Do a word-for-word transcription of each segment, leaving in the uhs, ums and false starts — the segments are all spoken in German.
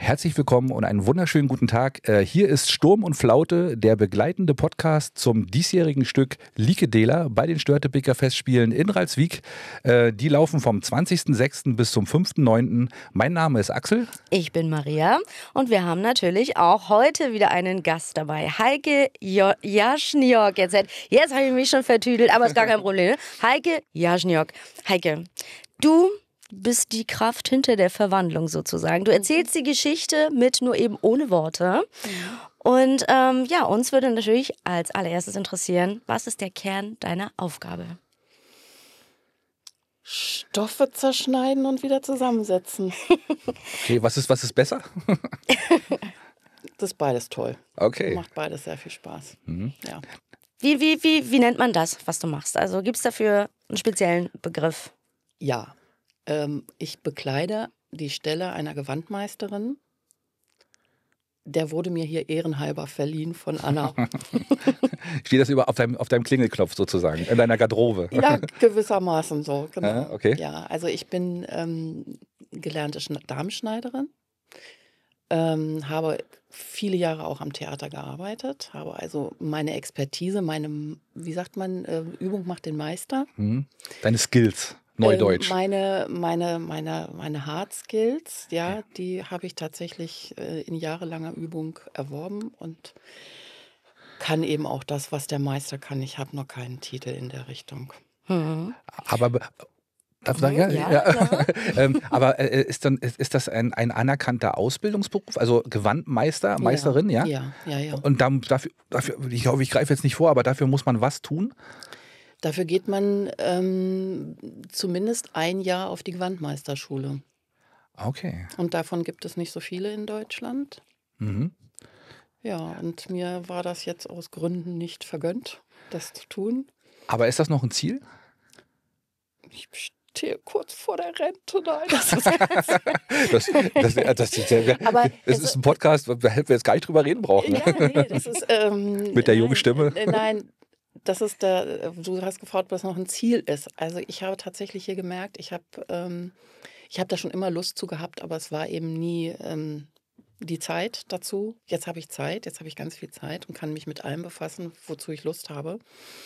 Herzlich willkommen und einen wunderschönen guten Tag. Äh, hier ist Sturm und Flaute, der begleitende Podcast zum diesjährigen Stück Likedela bei den Störtebeker Festspielen in Ralswiek. Äh, die laufen vom zwanzigsten sechsten bis zum fünften neunten Mein Name ist Axel. Ich bin Maria und wir haben natürlich auch heute wieder einen Gast dabei. Heike jo- Jaschniok. Jetzt, jetzt habe ich mich schon vertüdelt, aber ist gar kein Problem. Heike Jaschniok. Heike, du bist die Kraft hinter der Verwandlung sozusagen. Du erzählst die Geschichte mit nur eben ohne Worte. Und ähm, ja, uns würde natürlich als allererstes interessieren, was ist der Kern deiner Aufgabe? Stoffe zerschneiden und wieder zusammensetzen. Okay, was ist, was ist besser? Das ist beides toll. Okay. Macht beides sehr viel Spaß. Mhm. Ja. Wie, wie, wie, wie nennt man das, was du machst? Also gibt es dafür einen speziellen Begriff? Ja. Ähm, ich bekleide die Stelle einer Gewandmeisterin. Der wurde mir hier ehrenhalber verliehen von Anna. Steht das über auf deinem, auf deinem Klingelknopf sozusagen, in deiner Garderobe? Ja, gewissermaßen so, genau. Ah, okay. Ja, also ich bin ähm, gelernte Schna- Damenschneiderin, ähm, habe viele Jahre auch am Theater gearbeitet, habe also meine Expertise, meine, wie sagt man, äh, Übung macht den Meister. Mhm. Deine Skills, Neudeutsch. Ähm, meine, meine, meine, meine Hard Skills, ja, die habe ich tatsächlich äh, in jahrelanger Übung erworben und kann eben auch das, was der Meister kann. Ich habe noch keinen Titel in der Richtung. Mhm. Aber be- darf ich sagen, ja, Ja, ja. klar. ähm, aber äh, ist, dann, ist, ist das ein, ein anerkannter Ausbildungsberuf? Also Gewandmeister, Meisterin, ja? Ja, ja, ja. Und dann, dafür, dafür, ich hoffe, ich greife jetzt nicht vor, aber dafür muss man was tun? Dafür geht man ähm, zumindest ein Jahr auf die Gewandmeisterschule. Okay. Und davon gibt es nicht so viele in Deutschland. Mhm. Ja, und mir war das jetzt aus Gründen nicht vergönnt, das zu tun. Aber ist das noch ein Ziel? Ich stehe kurz vor der Rente. Nein, das ist Das, das, das, das, das, Aber das es- ist ein Podcast, da hätten wir jetzt gar nicht drüber reden brauchen. Ja, nee, das ist. Ähm, Mit der jungen nein, Stimme? äh, Nein, das ist der. Du hast gefragt, was noch ein Ziel ist. Also, ich habe tatsächlich hier gemerkt, ich habe ähm, ich habe da schon immer Lust zu gehabt, aber es war eben nie ähm, die Zeit dazu. Jetzt habe ich Zeit, jetzt habe ich ganz viel Zeit und kann mich mit allem befassen, wozu ich Lust habe.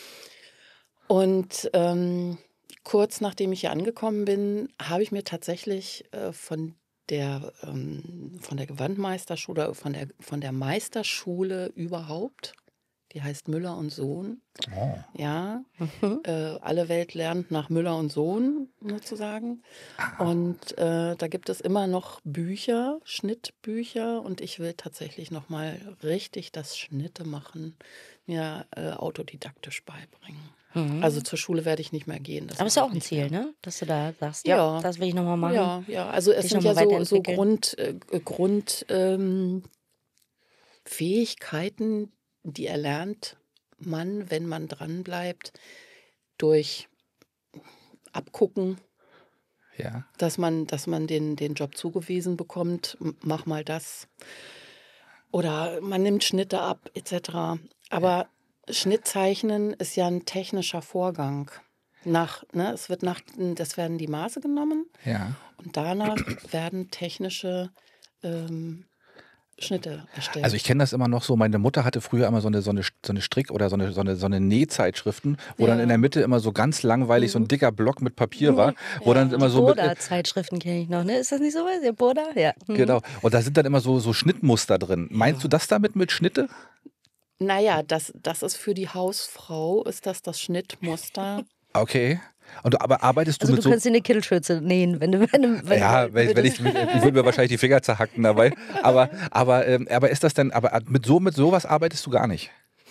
Und ähm, kurz nachdem ich hier angekommen bin, habe ich mir tatsächlich äh, von der, ähm, von der Gewandmeisterschule, von der, von der Meisterschule überhaupt, die heißt Müller und Sohn, Oh. ja, äh, alle Welt lernt nach Müller und Sohn sozusagen. Und äh, da gibt es immer noch Bücher, Schnittbücher, und ich will tatsächlich nochmal richtig das Schnitte machen, mir äh, autodidaktisch beibringen. Also zur Schule werde ich nicht mehr gehen. Das Aber ist mache ja auch ich ein nicht Ziel, mehr. ne? Dass du da sagst, ja, Ja. das will ich nochmal machen. Ja, ja, also es Dich sind noch ja mal so, so weiterentwickeln. Grund, äh, Grund ähm, Fähigkeiten, die erlernt man, wenn man dranbleibt, durch Abgucken, Ja. dass man, dass man den, den Job zugewiesen bekommt, m- mach mal das. Oder man nimmt Schnitte ab, et cetera. Aber Schnittzeichnen ist ja ein technischer Vorgang. Nach, ne, es wird nach, das werden die Maße genommen Ja. und danach werden technische ähm, Schnitte erstellt. Also ich kenne das immer noch so, meine Mutter hatte früher immer so eine, so eine, so eine Strick- oder so eine, so eine, so eine Nähzeitschriften, wo dann Ja. in der Mitte immer so ganz langweilig so ein dicker Block mit Papier war, wo dann immer Die so mit, Burda-Zeitschriften kenne ich noch, ne? Ist das nicht sowas? Der Burda? Ja. Mhm. genau, und da sind dann immer so, so Schnittmuster drin. Meinst du das damit mit Schnitte? Naja, das, das ist für die Hausfrau, ist das das Schnittmuster. Okay. Und du, aber arbeitest du Also mit du so... könntest dir eine Kittelschürze nähen, wenn du... Wenn du wenn Ja, du, wenn, wenn ich, ich würde mir wahrscheinlich die Finger zerhacken dabei. Aber, aber, ähm, aber ist das denn, aber mit so mit sowas arbeitest du gar nicht?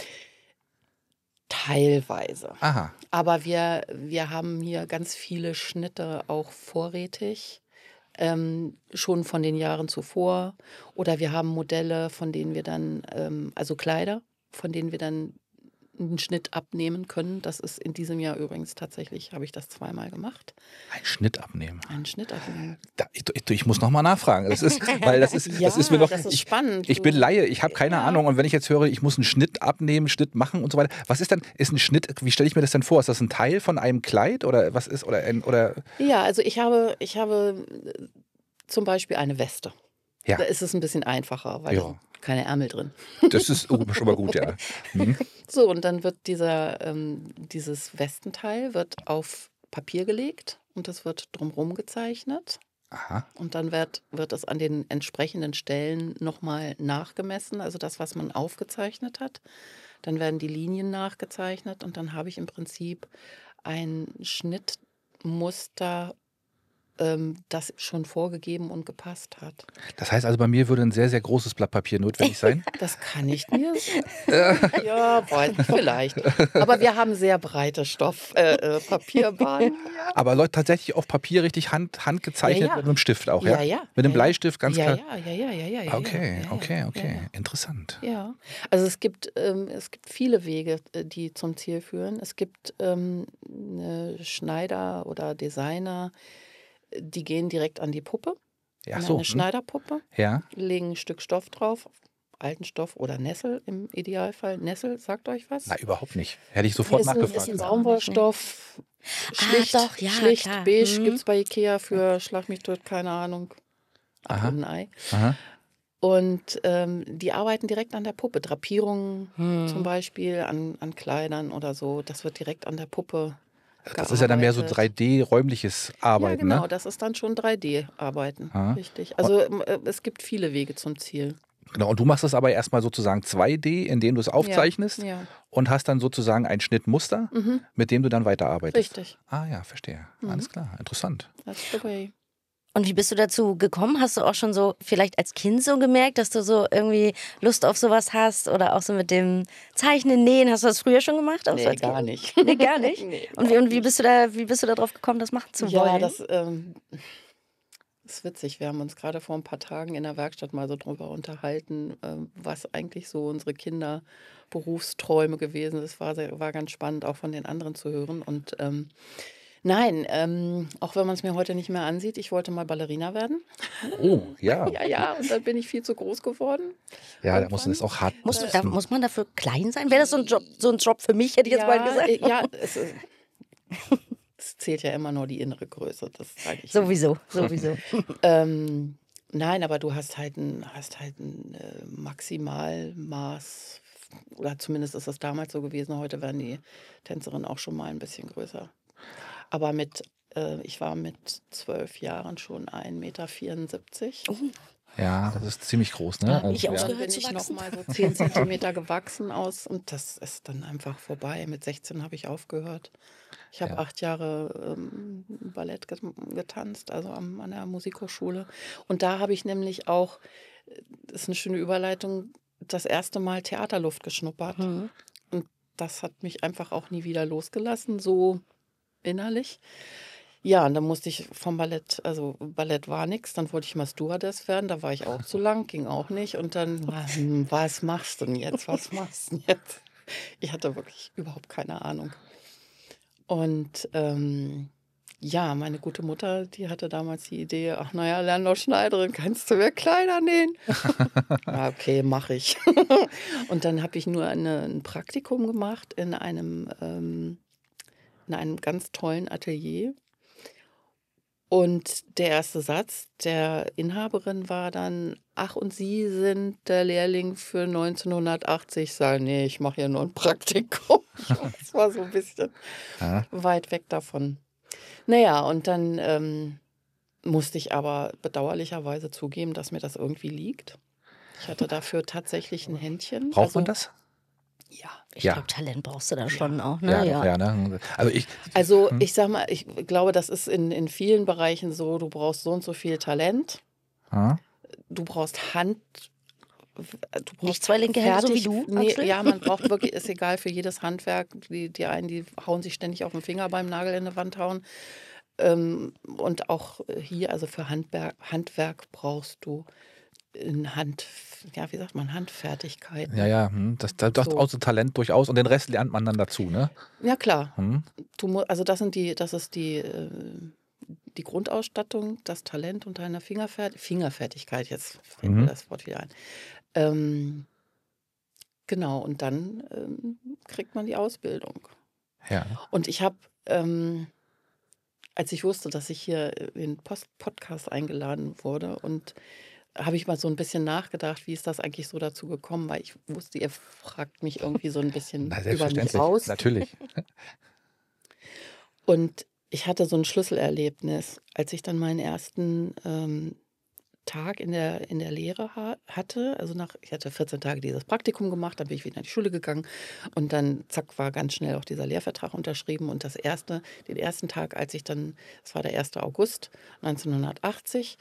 Teilweise. Aha. Aber wir, wir haben hier ganz viele Schnitte auch vorrätig, ähm, schon von den Jahren zuvor. Oder wir haben Modelle, von denen wir dann, ähm, also Kleider, von denen wir dann einen Schnitt abnehmen können. Das ist in diesem Jahr übrigens tatsächlich, habe ich das zweimal gemacht. Einen Schnitt abnehmen. Einen Schnitt abnehmen. Da, ich, ich, ich muss nochmal nachfragen. Das ist, weil das ist, Ja, das ist mir noch. das ist ich, spannend. Ich bin Laie, ich habe keine Ja. Ahnung. Und wenn ich jetzt höre, ich muss einen Schnitt abnehmen, Schnitt machen und so weiter. Was ist denn, ist ein Schnitt, wie stelle ich mir das denn vor? Ist das ein Teil von einem Kleid oder was ist, oder ein, oder Ja, also ich habe, ich habe äh, zum Beispiel eine Weste. Ja. Da ist es ein bisschen einfacher, weil Ja. da sind keine Ärmel drin. Das ist schon mal gut, ja. Hm. So, und dann wird dieser, ähm, dieses Westenteil wird auf Papier gelegt und das wird drumherum gezeichnet. Aha. Und dann wird, wird es an den entsprechenden Stellen nochmal nachgemessen, also das, was man aufgezeichnet hat. Dann werden die Linien nachgezeichnet und dann habe ich im Prinzip ein Schnittmuster, ähm, das schon vorgegeben und gepasst hat. Das heißt also, bei mir würde ein sehr, sehr großes Blatt Papier notwendig sein. Das kann ich mir. Ja, weiß ich, vielleicht. Aber wir haben sehr breite Stoff, äh, äh, Papierbahnen. Aber Leute, tatsächlich auf Papier richtig hand, handgezeichnet Ja, ja. mit einem Stift auch, ja? Ja, ja. Mit einem Ja, ja. Bleistift, ganz ja, klar. Ja, ja, ja, ja, ja, ja. Okay, ja, ja, okay, ja, okay. Ja, Interessant. ja. Also es gibt, ähm, es gibt viele Wege, äh, die zum Ziel führen. Es gibt ähm, eine Schneider oder Designer, die gehen direkt an die Puppe, Ja, an so. eine hm. Schneiderpuppe, Ja. legen ein Stück Stoff drauf, alten Stoff oder Nessel im Idealfall. Nessel, sagt euch was? Na, überhaupt nicht. Hätte ich sofort Ist ein, nachgefragt. ist ein Ja. Baumwollstoff. Schlicht, doch, ja, schlicht klar. beige Mhm. gibt es bei Ikea für Schlag mich tot, keine Ahnung, ab Aha. und ein Ei. Aha. Und ähm, die arbeiten direkt an der Puppe. Drapierungen Hm. zum Beispiel an, an Kleidern oder so, das wird direkt an der Puppe Das gearbeitet. ist ja dann mehr so drei D-räumliches Arbeiten, Ja, genau, ne? das ist dann schon drei D-Arbeiten, Aha. richtig. Also ähm, äh, es gibt viele Wege zum Ziel. Genau. Und du machst das aber erstmal sozusagen zwei D, indem du es aufzeichnest Ja, und hast dann sozusagen ein Schnittmuster, mhm, mit dem du dann weiterarbeitest. richtig. Ah ja, verstehe. Mhm. Alles klar. Interessant. That's the way. Und wie bist du dazu gekommen? Hast du auch schon so vielleicht als Kind so gemerkt, dass du so irgendwie Lust auf sowas hast oder auch so mit dem Zeichnen, Nähen? Hast du das früher schon gemacht? Auch so Nee, als gar Kind? nicht. Nee, gar nicht. Nee, Und wie, und wie bist du da, wie bist du da drauf gekommen, das machen zu Ja, wollen? das ähm, ist witzig. Wir haben uns gerade vor ein paar Tagen in der Werkstatt mal so drüber unterhalten, ähm, was eigentlich so unsere Kinderberufsträume gewesen sind. Das war, sehr, war ganz spannend, auch von den anderen zu hören. Und ähm, nein, ähm, auch wenn man es mir heute nicht mehr ansieht, ich wollte mal Ballerina werden. Oh, ja. Ja, ja, und dann bin ich viel zu groß geworden. Ja, da muss Irgendwann. man das auch hart. muss, das- da, muss man dafür klein sein? Wäre das so ein Job, so ein Job für mich, hätte ich jetzt ja, mal gesagt. äh, ja, es, ist- es zählt ja immer nur die innere Größe, das sage ich. immer. Sowieso, sowieso. Ähm, nein, aber du hast halt ein, hast halt ein äh, Maximalmaß, oder zumindest ist das damals so gewesen. Heute werden die Tänzerinnen auch schon mal ein bisschen größer. Aber mit, äh, ich war mit zwölf Jahren schon ein Meter vierundsiebzig. Ja, das ist ziemlich groß, ne? hab ich auch ja. so- Dann Aufgehört bin zu ich noch wachsen? mal so zehn Zentimeter gewachsen aus und das ist dann einfach vorbei. Mit sechzehn habe ich aufgehört. Ich habe Ja. acht Jahre ähm, Ballett get getanzt, also am, an der Musikhochschule. Und da habe ich nämlich auch, äh, das ist eine schöne Überleitung, das erste Mal Theaterluft geschnuppert. Mhm. Und das hat mich einfach auch nie wieder losgelassen, so innerlich. Ja, und dann musste ich vom Ballett, also Ballett war nichts, dann wollte ich mal Stewardess werden, da war ich auch zu lang, ging auch nicht. Und dann, hm, was machst du denn jetzt, was machst du denn jetzt? Ich hatte wirklich überhaupt keine Ahnung. Und ähm, ja, meine gute Mutter, die hatte damals die Idee, ach naja, lern doch Schneiderin, kannst du mir Kleider nähen? Ja, okay, mache ich. Und dann habe ich nur eine, ein Praktikum gemacht in einem, ähm, in einem ganz tollen Atelier. Und der erste Satz der Inhaberin war dann, ach, und Sie sind der Lehrling für neunzehnhundertachtzig. Ich sage, nee, ich mache ja nur ein Praktikum. Das war so ein bisschen Ja. weit weg davon. Naja, und dann ähm, musste ich aber bedauerlicherweise zugeben, dass mir das irgendwie liegt. Ich hatte dafür tatsächlich ein Händchen. Braucht also, man das? Ja. Ich Ja. glaube, Talent brauchst du da schon auch, ne? Ja, doch, ja, ne? Also ich, Also ich sag mal, ich glaube, das ist in, in vielen Bereichen so, du brauchst so und so viel Talent, ah, du brauchst Hand. Du brauchst Nicht zwei linke Hände, so wie du, Nee, Axel? ja, man braucht wirklich, ist egal für jedes Handwerk. Die, die einen, die hauen sich ständig auf den Finger beim Nagel in die Wand hauen. Ähm, und auch hier, also für Handwerk, Handwerk brauchst du in Hand, ja, wie sagt man, Handfertigkeit. ja, ja, hm, das, das, das So. auch so Talent durchaus und den Rest lernt man dann dazu, ne? Ja, klar. Hm? Du, mu- also das sind die, das ist die, äh, die Grundausstattung, das Talent und deine Fingerfert Fingerfertigkeit, jetzt fällt mir Mhm. das Wort wieder ein. Ähm, genau, und dann ähm, kriegt man die Ausbildung. Ja. Und ich habe, ähm, als ich wusste, dass ich hier in den Post Podcast eingeladen wurde und habe ich mal so ein bisschen nachgedacht, wie ist das eigentlich so dazu gekommen, weil ich wusste, ihr fragt mich irgendwie so ein bisschen Na, über mich selbstverständlich. aus. Natürlich. Und ich hatte so ein Schlüsselerlebnis, als ich dann meinen ersten ähm, Tag in der, in der Lehre ha hatte. Also nach, ich hatte vierzehn Tage dieses Praktikum gemacht, dann bin ich wieder in die Schule gegangen und dann zack war ganz schnell auch dieser Lehrvertrag unterschrieben. Und das erste, den ersten Tag, als ich dann, das war der erste August neunzehnhundertachtzig,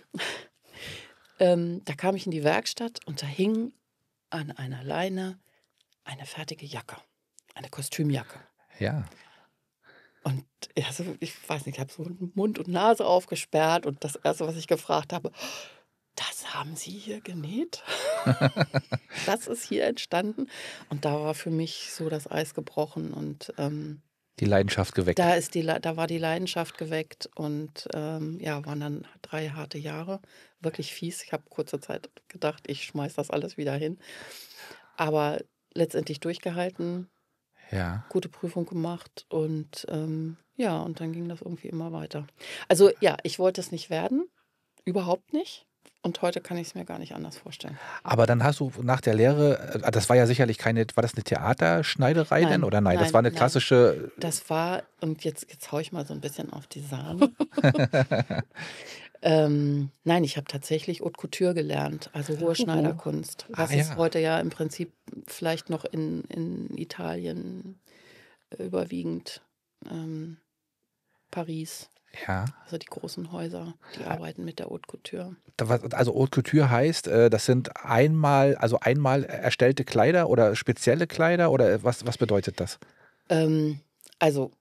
ähm, da kam ich in die Werkstatt und da hing an einer Leine eine fertige Jacke, eine Kostümjacke. Ja. Und also, ich weiß nicht, ich habe so Mund und Nase aufgesperrt und das Erste, was ich gefragt habe: „Das haben Sie hier genäht? Das ist hier entstanden?“ Und da war für mich so das Eis gebrochen und, ähm, Die Leidenschaft geweckt. da ist die Lei da war die Leidenschaft geweckt und, ähm, ja, waren dann drei harte Jahre, wirklich fies. Ich habe kurze Zeit gedacht, ich schmeiß das alles wieder hin, aber letztendlich durchgehalten, Ja. gute Prüfung gemacht und, ähm, ja, und dann ging das irgendwie immer weiter. Also, ja, ich wollte es nicht werden, überhaupt nicht. Und heute kann ich es mir gar nicht anders vorstellen. Aber dann hast du nach der Lehre, äh, das war ja sicherlich keine, war das eine Theaterschneiderei denn Nein, oder nein? Das nein, war eine nein. klassische. Das war und jetzt jetzt haue ich mal so ein bisschen auf die Sahne. Ähm, nein, ich habe tatsächlich Haute Couture gelernt, also hohe Schneiderkunst, Ah was es ja, heute ja im Prinzip vielleicht noch in in Italien äh, überwiegend, ähm, Paris, ja. also die großen Häuser, die arbeiten mit der Haute Couture. Da was- Also Haute Couture heißt, äh, das sind einmal, also einmal erstellte Kleider oder spezielle Kleider oder was, was bedeutet das? Ähm, also,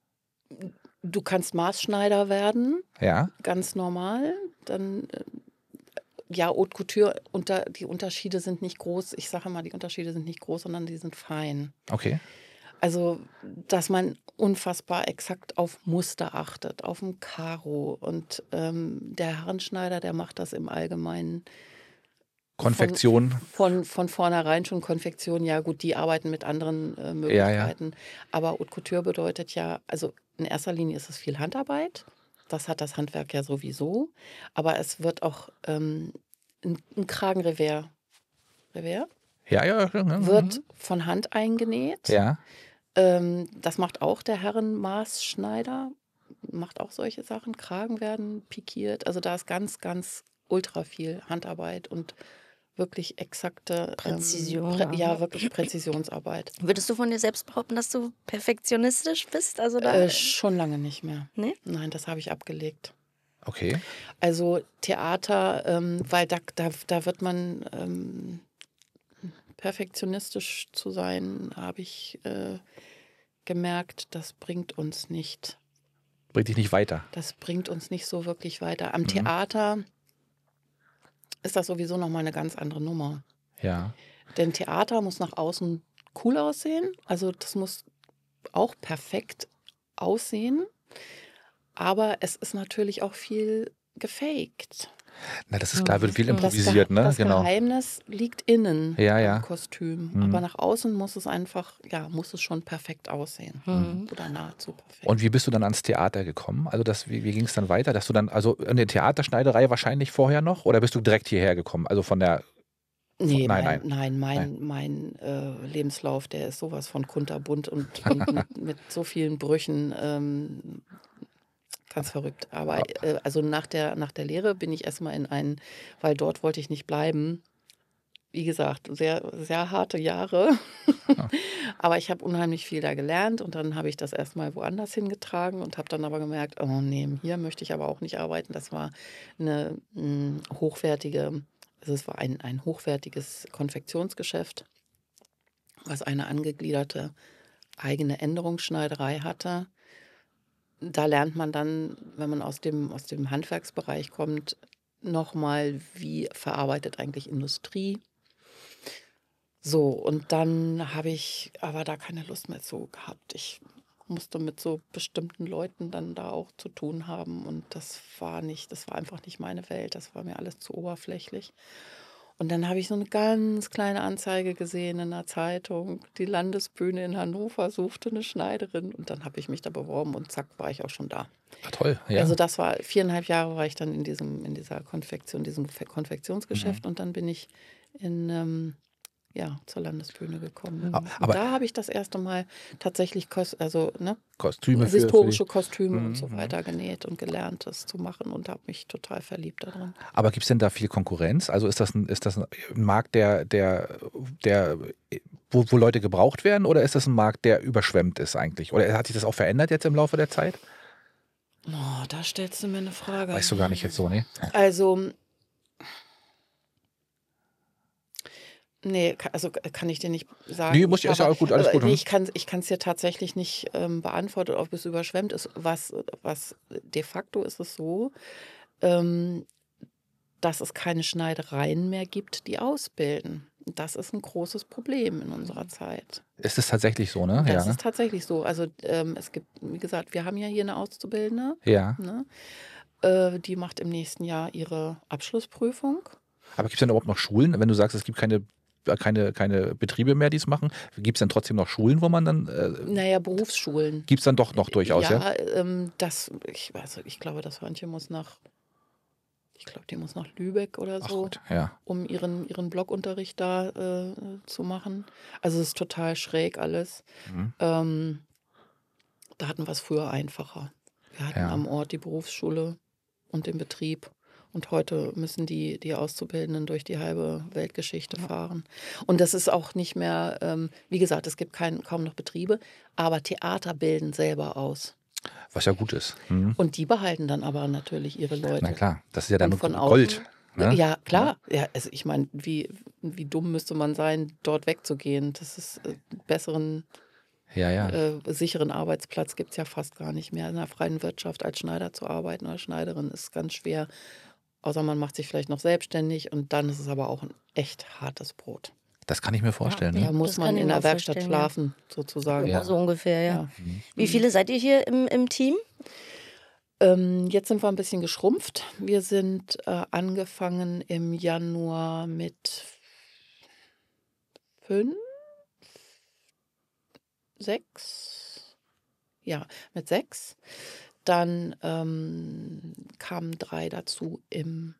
du kannst Maßschneider werden, Ja, ganz normal, dann, äh, ja, Haute Couture, unter die Unterschiede sind nicht groß. Ich sage immer, die Unterschiede sind nicht groß, sondern die sind fein. okay. Also, dass man unfassbar exakt auf Muster achtet, auf 'n Karo und, ähm, der Herrenschneider, der macht das im Allgemeinen von Konfektion. von von vornherein schon Konfektion. Ja gut, die arbeiten mit anderen, äh, Ja, ja. Möglichkeiten. Aber Haute Couture bedeutet ja also, in erster Linie ist es viel Handarbeit. Das hat das Handwerk ja sowieso. Aber es wird auch, ähm, 'n 'n Kragenrevers Revers Ja, ja, ja, ja, wird von Hand eingenäht. ja. Ähm, das macht auch der Herrenmaßschneider, macht auch solche Sachen. Kragen werden pikiert. Also, da ist ganz, ganz ultra viel Handarbeit und wirklich exakte, ähm, Präzision Prä auch, ja, ne? wirklich Präzisionsarbeit. Würdest du von dir selbst behaupten, dass du perfektionistisch bist? Also da, Äh, schon lange nicht mehr. ne? Nein, das habe ich abgelegt. Okay. Also, Theater, ähm, weil da da da wird man, ähm perfektionistisch zu sein, habe ich, äh, gemerkt, das bringt uns nicht. Bringt dich nicht weiter. Das bringt uns nicht so wirklich weiter. Am Mhm. Theater ist das sowieso noch mal 'ne ganz andere Nummer. Ja. Denn Theater muss nach außen cool aussehen. Also, das muss auch perfekt aussehen, aber es ist natürlich auch viel gefaked. Na, das ist klar, wird viel Mhm. Das, Ge improvisiert, ne? das Genau. Geheimnis liegt innen Ja, beim ja. Kostüm. Mhm. Aber nach außen muss es einfach, ja, muss es schon perfekt aussehen. Mhm. Oder nahezu perfekt. Und wie bist du dann ans Theater gekommen? Also das, wie, wie ging es dann weiter? Dass du dann, also in der Theaterschneiderei wahrscheinlich vorher noch oder bist du direkt hierher gekommen? Also von der, von, Nee, nein, mein, nein, nein, nein. mein, mein äh, Lebenslauf, der ist sowas von kunterbunt und, und mit, mit so vielen Brüchen, ähm, ganz verrückt. Aber äh, also nach der, nach der Lehre bin ich erstmal in einen, weil dort wollte ich nicht bleiben. Wie gesagt, sehr, sehr harte Jahre. Ah. Aber ich habe unheimlich viel da gelernt und dann habe ich das erstmal woanders hingetragen und habe dann aber gemerkt, oh nee, hier möchte ich aber auch nicht arbeiten. Das war eine mm, hochwertige, also es war ein, ein hochwertiges Konfektionsgeschäft, was eine angegliederte eigene Änderungsschneiderei hatte. Da lernt man dann, wenn man aus dem, aus dem Handwerksbereich kommt, nochmal, wie verarbeitet eigentlich Industrie. So, und dann habe ich aber da keine Lust mehr zu gehabt. Ich musste mit so bestimmten Leuten dann da auch zu tun haben und das war nicht, das war einfach nicht meine Welt. Das war mir alles zu oberflächlich. Und dann habe ich so eine ganz kleine Anzeige gesehen in der Zeitung. Die Landesbühne in Hannover suchte eine Schneiderin. Und dann habe ich mich da beworben und zack, war ich auch schon da. Ach, toll, ja. Also das war, viereinhalb Jahre war ich dann in diesem, in dieser Konfektion, diesem Konfektionsgeschäft. Und dann bin ich in, ähm, ja, zur Landesbühne gekommen. A- Und aber- da habe ich das erste Mal tatsächlich Kos also, ne, Kostüme für, historische für Kostüme Mhm, und so weiter genäht und gelernt, das zu machen und habe mich total verliebt darin. die, aber gibt es denn da viel Konkurrenz? Also ist das ein, ist das ein Markt, der, der, der wo, wo Leute gebraucht werden, oder ist das ein Markt, der überschwemmt ist eigentlich? Oder hat sich das auch verändert jetzt im Laufe der Zeit? Oh, da stellst du mir eine Frage. Weißt du gar nicht jetzt so, ne? Also, nee, ka- also k- kann ich dir nicht sagen. Nee, muss ich- ist ja Aber- auch gut, alles aber gut, Nee, hm? ich kann ich es dir tatsächlich nicht ähm, beantworten, ob es überschwemmt ist. Was, was de facto ist es so, ähm, dass es keine Schneidereien mehr gibt, die ausbilden. Das ist ein großes Problem in unserer Zeit. Ist es tatsächlich so, ne? Das Ja, ist tatsächlich so. Also ähm, es gibt, wie gesagt, wir haben ja hier eine Auszubildende, ja. ne? Äh, die macht im nächsten Jahr ihre Abschlussprüfung. Aber gibt es denn überhaupt noch Schulen, wenn du sagst, es gibt keine, keine, keine Betriebe mehr, die es machen? Gibt es dann trotzdem noch Schulen, wo man dann, äh, Naja, Berufsschulen. gibt es dann doch noch durchaus, ja? Ja, ähm, das, ich, also ich glaube, das Hörnchen muss nach, ich glaube, die muss nach Lübeck oder Ach so, gut, ja. um ihren, ihren Blockunterricht da äh, zu machen. Also es ist total schräg alles. Mhm. Ähm, da hatten wir es früher einfacher. Wir hatten Ja. am Ort die Berufsschule und den Betrieb. Und heute müssen die, die Auszubildenden durch die halbe Weltgeschichte fahren. Und das ist auch nicht mehr, ähm, wie gesagt, es gibt kein, kaum noch Betriebe, aber Theater bilden selber aus. Was ja gut ist. Mhm. Und die behalten dann aber natürlich ihre Leute. Na klar, das ist ja dann Und von Gold. außen- Ne? Ja, klar. Ja, also ich meine, wie, wie dumm müsste man sein, dort wegzugehen? Das ist äh, einen besseren, Ja, ja. äh, sicheren Arbeitsplatz gibt es ja fast gar nicht mehr. In der freien Wirtschaft als Schneider zu arbeiten oder Schneiderin ist ganz schwer. Außer man macht sich vielleicht noch selbstständig und dann ist es aber auch ein echt hartes Brot. Das kann ich mir vorstellen. Da Ne? muss das man kann ich in mir der auch Werkstatt vorstellen, ja. schlafen, sozusagen. Ja. So ungefähr, ja. Ja. Wie viele seid ihr hier im, im Team? Ähm, jetzt sind wir ein bisschen geschrumpft. Wir sind äh, angefangen im Januar mit fünf, sechs, ja, mit sechs. Dann ähm, kamen drei dazu im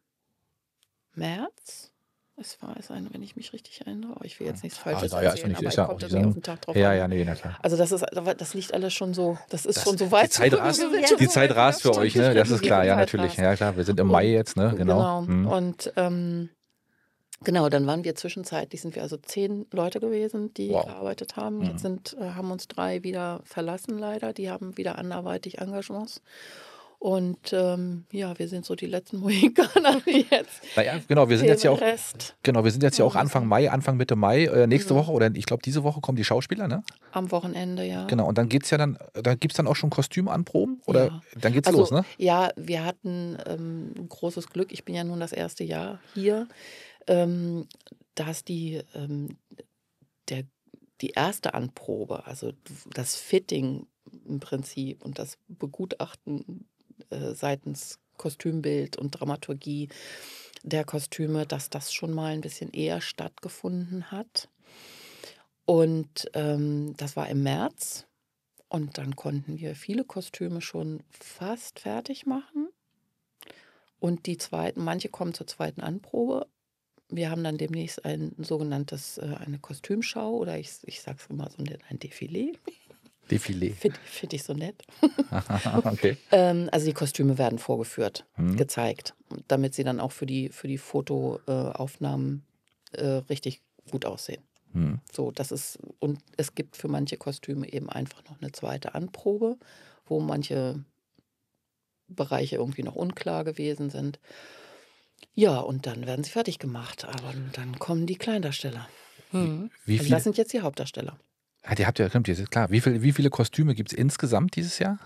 März. Es war es eine, wenn ich mich richtig erinnere. Ich will jetzt nichts Falsches Ah, ja, ist erzählen, nicht- aber ist ich ja komme auch da nicht nicht so- auf den Tag drauf Ja, an. ja, nee, na klar. Also das ist, das liegt alles schon so, das ist Das- schon so weit. Die Zeit zurück. rast, Wir sind schon die so Zeit weit rast für wieder. euch, ne? Das ist Die klar, ja, Zeit natürlich. rast. Ja, klar, wir sind im Mai jetzt, ne? Genau. Genau. Mhm. Und ähm, genau, dann waren wir zwischenzeitlich, sind wir also zehn Leute gewesen, die Wow. gearbeitet haben. Mhm. Jetzt sind, äh, haben uns drei wieder verlassen leider. Die haben wieder anderweitig Engagements. Und ähm, ja, wir sind so die letzten Mohikaner, die jetzt Naja, genau, wir sind jetzt ja auch, Rest genau, wir sind jetzt ja auch Anfang Mai, Anfang Mitte Mai. Äh, nächste Mhm. Woche oder ich glaube diese Woche kommen die Schauspieler, ne? am Wochenende, ja. Genau, und dann geht's ja dann, da gibt es dann auch schon Kostümanproben oder Ja. dann geht's Also, los, ne? Ja, wir hatten ähm, ein großes Glück. Ich bin ja nun das erste Jahr hier, ähm, dass die, ähm, der, die erste Anprobe, also das Fitting im Prinzip und das Begutachten äh, seitens Kostümbild und Dramaturgie der Kostüme, dass das schon mal ein bisschen eher stattgefunden hat. Und ähm, das war im März. Und dann konnten wir viele Kostüme schon fast fertig machen. Und die zweiten, manche kommen zur zweiten Anprobe. Wir haben dann demnächst ein sogenanntes, äh, eine Kostümschau oder ich, ich sage es immer so nett, ein Defilé. Defilé. Finde find ich so nett. Okay. Ähm, also die Kostüme werden vorgeführt, Mhm. gezeigt, damit sie dann auch für die, für die Fotoaufnahmen äh, richtig gut aussehen. Hm. So, das ist, und es gibt für manche Kostüme eben einfach noch eine zweite Anprobe, wo manche Bereiche irgendwie noch unklar gewesen sind. Ja, und dann werden sie fertig gemacht, aber dann kommen die Kleindarsteller. Mhm. Wie Also viel, das sind jetzt die Hauptdarsteller. ah, die habt ihr, kommt ihr, klar. Wie, viel, wie viele Kostüme gibt es insgesamt dieses Jahr?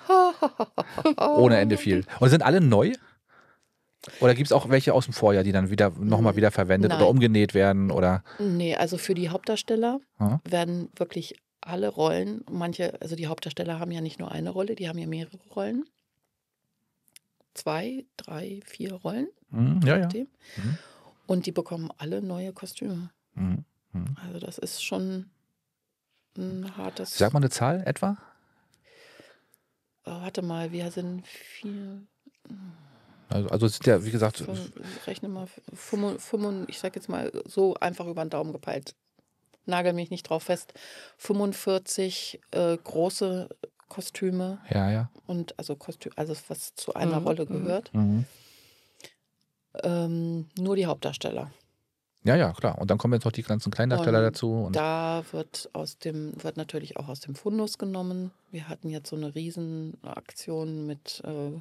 Ohne Ende viel. Und sind alle neu? Oder gibt es auch welche aus dem Vorjahr, die dann wieder nochmal wieder verwendet Nein. oder umgenäht werden? Oder Nee, also für die Hauptdarsteller Ja. werden wirklich alle Rollen, manche, also die Hauptdarsteller haben ja nicht nur eine Rolle, die haben ja mehrere Rollen. Zwei, drei, vier Rollen. Hm, ja, ja. nachdem. Mhm. Und die bekommen alle neue Kostüme. Mhm. Mhm. Also das ist schon ein hartes... Sag mal eine Zahl etwa? Oh, warte mal, wir sind vier... Also, also es sind ja, wie gesagt, Fünf, rechne mal, fünf, fünf, ich sag jetzt mal so einfach über den Daumen gepeilt. Nagel mich nicht drauf fest. fünfundvierzig äh, große Kostüme ja, ja. und also Kostüm, also was zu einer Mhm. Rolle gehört. Mhm. Ähm, nur die Hauptdarsteller. Ja, ja, klar. Und dann kommen jetzt noch die ganzen Kleindarsteller Und dazu. Und da wird aus dem, wird natürlich auch aus dem Fundus genommen. Wir hatten jetzt so eine Riesenaktion mit, äh,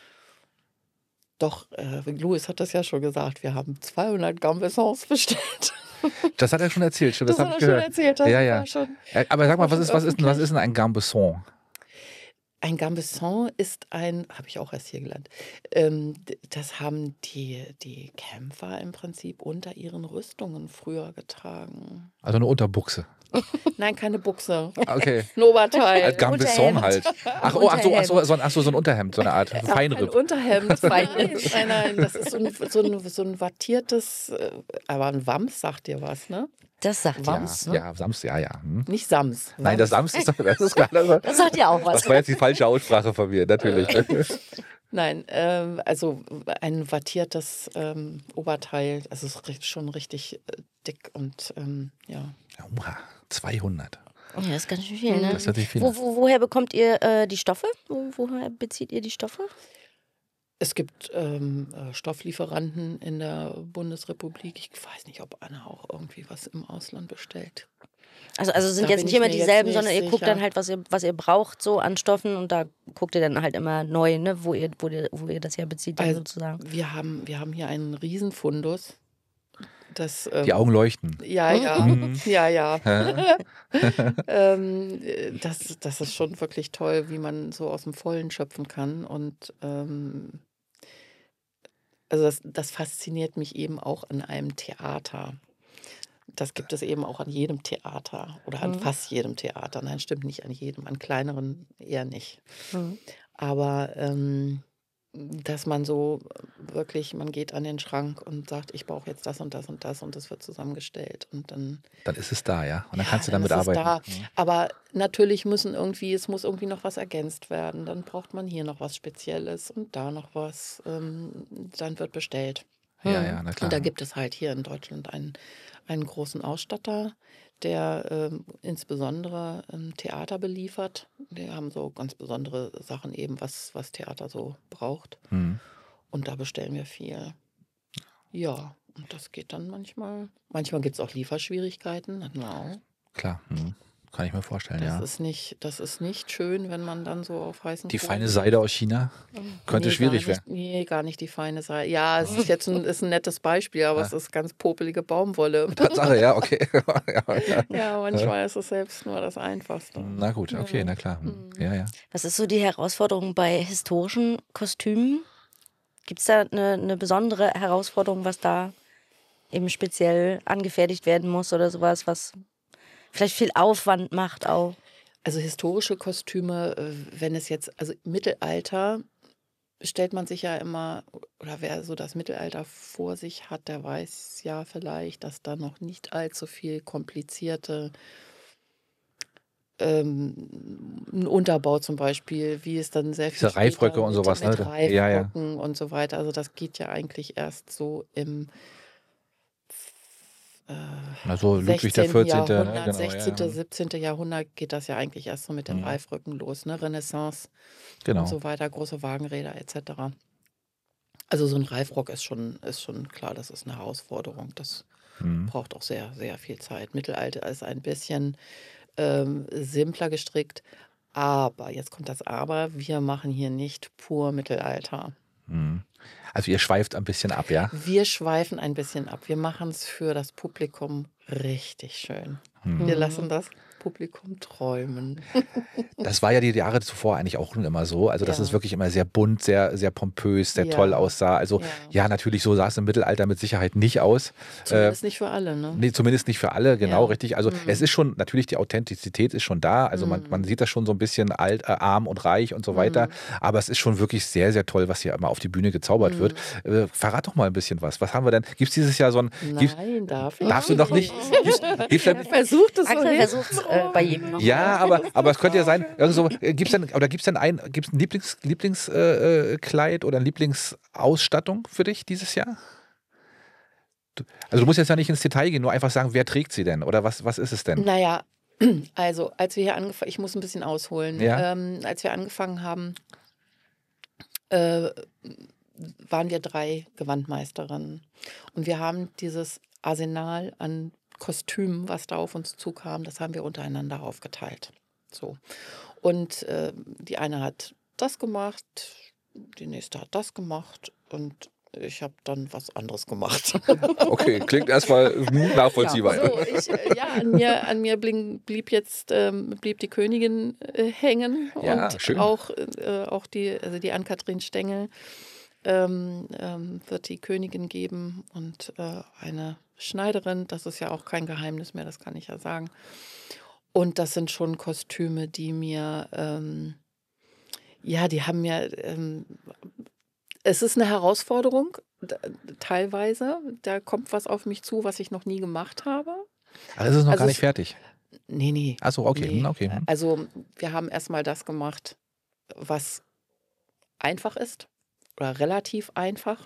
doch, äh, Louis hat das ja schon gesagt, wir haben zweihundert Gambesons bestellt. das hat er schon erzählt, stimmt, das, Das habe hat ich er schon gehört. erzählt. Das Ja, ja. war schon, Äh, Aber sag mal, war was schon ist, was ist, denn- was öffentlich. ist denn ein Gambesson? Ein Gambesson ist ein, habe ich auch erst hier gelernt, ähm, d- das haben die, die Kämpfer im Prinzip unter ihren Rüstungen früher getragen. Also eine Unterbuchse. Nein, keine Buchse, Okay. ein Oberteil. Als Gambesson Unterhemd. halt. Ach, oh, ach so, ach so, so ein, ach so, so ein Unterhemd, so eine Art Ein Feinripp. Unterhemd. Nein, nein, nein, das ist so ein, so ein, so ein wattiertes, äh, aber ein Wams sagt dir was, ne? Das sagt Ja, ja. Wams, ne? ja, Sams, ja, ja. Hm. Nicht Sams. Nein, das Wams. Sams ist, das ist klar. Das, Das sagt ja auch was. das war jetzt die falsche Aussprache von mir, natürlich. Nein, ähm, also ein wattiertes ähm, Oberteil, also es ist ri- schon richtig äh, dick und ähm, ja. Oha, zweihundert. Ja, das ist ganz schön viel, ne? Das ist natürlich viel. Wo, wo, woher bekommt ihr äh, die Stoffe? Wo, woher bezieht ihr die Stoffe? Es gibt ähm, äh, Stofflieferanten in der Bundesrepublik. Ich weiß nicht, ob Anna auch irgendwie was im Ausland bestellt. Also, also sind Da jetzt bin nicht ich immer mir jetzt dieselben, nicht sondern ihr guckt sicher. dann halt, was ihr, was ihr braucht, so an Stoffen und da guckt ihr dann halt immer neu, ne, wo ihr, wo ihr, wo ihr das ja bezieht, dann Also, sozusagen. Wir haben, wir haben hier einen Riesenfundus. Das, ähm, Die Augen leuchten. Ja, ja, Mhm. ja, ja. Hä? ähm, das, das ist schon wirklich toll, wie man so aus dem Vollen schöpfen kann. Und ähm, also das, das fasziniert mich eben auch an einem Theater. Das gibt es eben auch an jedem Theater oder an Mhm. fast jedem Theater. Nein, stimmt nicht an jedem, an kleineren eher nicht. Mhm. Aber ähm, dass man so wirklich, man geht an den Schrank und sagt, ich brauche jetzt das und das und das und das wird zusammengestellt und dann Dann ist es da, ja. Und dann ja, kannst du dann damit ist es arbeiten. da. Aber natürlich müssen irgendwie, es muss irgendwie noch was ergänzt werden. Dann braucht man hier noch was Spezielles und da noch was. Ähm, dann wird bestellt. Ja, ja, na klar. Und da gibt es halt hier in Deutschland einen, einen großen Ausstatter, der ähm, insbesondere ähm, Theater beliefert. Die haben so ganz besondere Sachen eben, was, was Theater so braucht. Mhm. Und da bestellen wir viel. Ja, und das geht dann manchmal. Manchmal gibt es auch Lieferschwierigkeiten. Hatten wir auch. Klar, mhm. Kann ich mir vorstellen, Das ja. ist nicht, das ist nicht schön, wenn man dann so auf heißen Die Kohlen feine sitzt. Seide aus China könnte Nee, schwierig gar werden. nicht, nee, gar nicht die feine Seide. Ja, es ist jetzt ein, ist ein nettes Beispiel, aber Ja. es ist ganz popelige Baumwolle. Tatsache, ja, okay. ja, ja. Ja, manchmal ist es selbst nur das Einfachste. Na gut, okay, Ja. na klar. Mhm. Mhm. Ja, ja. Was ist so die Herausforderung bei historischen Kostümen? Gibt es da eine, eine besondere Herausforderung, was da eben speziell angefertigt werden muss oder sowas, was vielleicht viel Aufwand macht auch? Also historische Kostüme, äh, wenn es jetzt, also Mittelalter stellt man sich ja immer, oder wer so das Mittelalter vor sich hat, der weiß ja vielleicht, dass da noch nicht allzu viel komplizierte ähm, ein Unterbau zum Beispiel, wie es dann sehr viel Diese Reifröcke später und mit, sowas, mit ne? Ja, ja. Reifröcken und so weiter. Also das geht ja eigentlich erst so im äh, Also Ludwig der sechzehnten. vierzehnte. Ne? Jahrhundert, Genau, sechzehnten., ja. siebzehnten. Jahrhundert geht das ja eigentlich erst so mit den Mhm. Reifröcken los, ne? Renaissance Genau. und so weiter, große Wagenräder et cetera. Also so ein Reifrock ist schon, ist schon klar, das ist eine Herausforderung. Das Mhm. braucht auch sehr, sehr viel Zeit. Mittelalter ist ein bisschen ähm, simpler gestrickt, aber, jetzt kommt das Aber, wir machen hier nicht pur Mittelalter. Mhm. Also ihr schweift ein bisschen ab, ja? Wir schweifen ein bisschen ab. Wir machen es für das Publikum richtig schön. Mhm. Wir lassen das Publikum träumen. Das war ja die Jahre zuvor eigentlich auch schon immer so. Also, dass Ja. es wirklich immer sehr bunt, sehr, sehr pompös, sehr Ja. toll aussah. Also, Ja. ja, natürlich, so sah es im Mittelalter mit Sicherheit nicht aus. Zumindest nicht für alle, ne? Nee, zumindest nicht für alle, genau, Ja. richtig. Also Mhm. es ist schon, natürlich die Authentizität ist schon da. Also man, Mhm. man sieht das schon so ein bisschen alt, äh, arm und reich und so weiter. Mhm. Aber es ist schon wirklich sehr, sehr toll, was hier immer auf die Bühne gezaubert Mhm. wird. Äh, verrat doch mal ein bisschen was. Was haben wir denn? Gibt es dieses Jahr so ein... Gibt's, Nein, darf ich? darfst du noch nicht? Gibt's, gibt's denn, Versucht es so Axel hin. versucht es äh, bei jedem noch. ja, aber, aber es könnte ja sein, irgend so, äh, gibt's denn, oder gibt es denn ein, gibt's ein Lieblings, Lieblingskleid äh, äh, Kleid oder eine Lieblingsausstattung für dich dieses Jahr? Du, also du musst jetzt ja nicht ins Detail gehen, nur einfach sagen, wer trägt sie denn? Oder was, was ist es denn? Naja, also als wir hier angefangen, ich muss ein bisschen ausholen, Ja. ähm, als wir angefangen haben, äh, waren wir drei Gewandmeisterinnen. Und wir haben dieses Arsenal an Kostümen, was da auf uns zukam, das haben wir untereinander aufgeteilt. So. Und äh, die eine hat das gemacht, die nächste hat das gemacht und ich habe dann was anderes gemacht. Okay, klingt erstmal nachvollziehbar. Ja, so, ich, äh, ja an mir, an mir blieb, blieb jetzt ähm, blieb die Königin äh, hängen Ja, und schön. auch, äh, auch die, also die Ann-Kathrin Stengel ähm, ähm, wird die Königin geben und äh, eine Schneiderin, das ist ja auch kein Geheimnis mehr, das kann ich ja sagen. Und das sind schon Kostüme, die mir, ähm, ja, die haben mir, ähm, es ist eine Herausforderung, d- teilweise. Da kommt was auf mich zu, was ich noch nie gemacht habe. Aber es ist noch Also gar nicht es- fertig. Nee, nee. Achso, okay. Nee. hm, okay. hm. Also wir haben erstmal das gemacht, was einfach ist oder relativ einfach.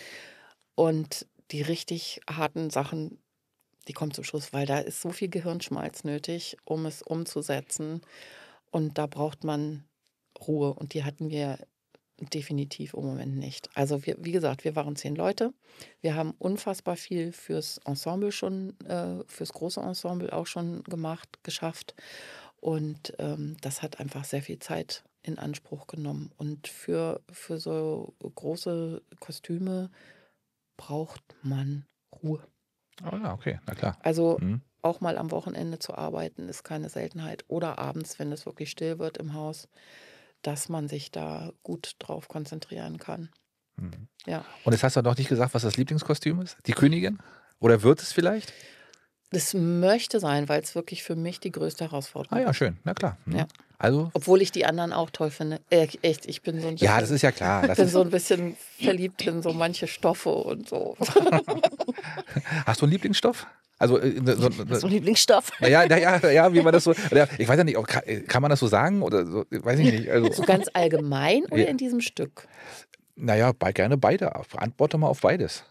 Und die richtig harten Sachen, die kommen zum Schluss, weil da ist so viel Gehirnschmalz nötig, um es umzusetzen. Und da braucht man Ruhe. Und die hatten wir definitiv im Moment nicht. Also wir, wie gesagt, wir waren zehn Leute. Wir haben unfassbar viel fürs Ensemble schon, äh, fürs große Ensemble auch schon gemacht, geschafft. Und ähm, das hat einfach sehr viel Zeit in Anspruch genommen. Und für, für so große Kostüme braucht man Ruhe. Oh ja, okay, na klar. Also Hm. auch mal am Wochenende zu arbeiten, ist keine Seltenheit. Oder abends, wenn es wirklich still wird im Haus, dass man sich da gut drauf konzentrieren kann. Mhm. Ja. Und jetzt hast du noch nicht gesagt, was das Lieblingskostüm ist? Die Königin? Oder wird es vielleicht? Das möchte sein, weil es wirklich für mich die größte Herausforderung Ah ja, ist. schön, na klar. Hm. Ja. Also, Obwohl ich die anderen auch toll finde. Äh, echt, ich bin so ein bisschen, ja, das ist ja klar. Das bin ist, so ein bisschen verliebt in so manche Stoffe und so. hast du einen Lieblingsstoff? Also, äh, so, So ein Lieblingsstoff. naja, naja, ja, wie man das so. Oder, ich weiß ja nicht, auch, kann, kann man das so sagen? Oder so, weiß ich nicht. Also, So ganz allgemein oder Ja. in diesem Stück? naja, bei, gerne beide. Antworte mal auf beides.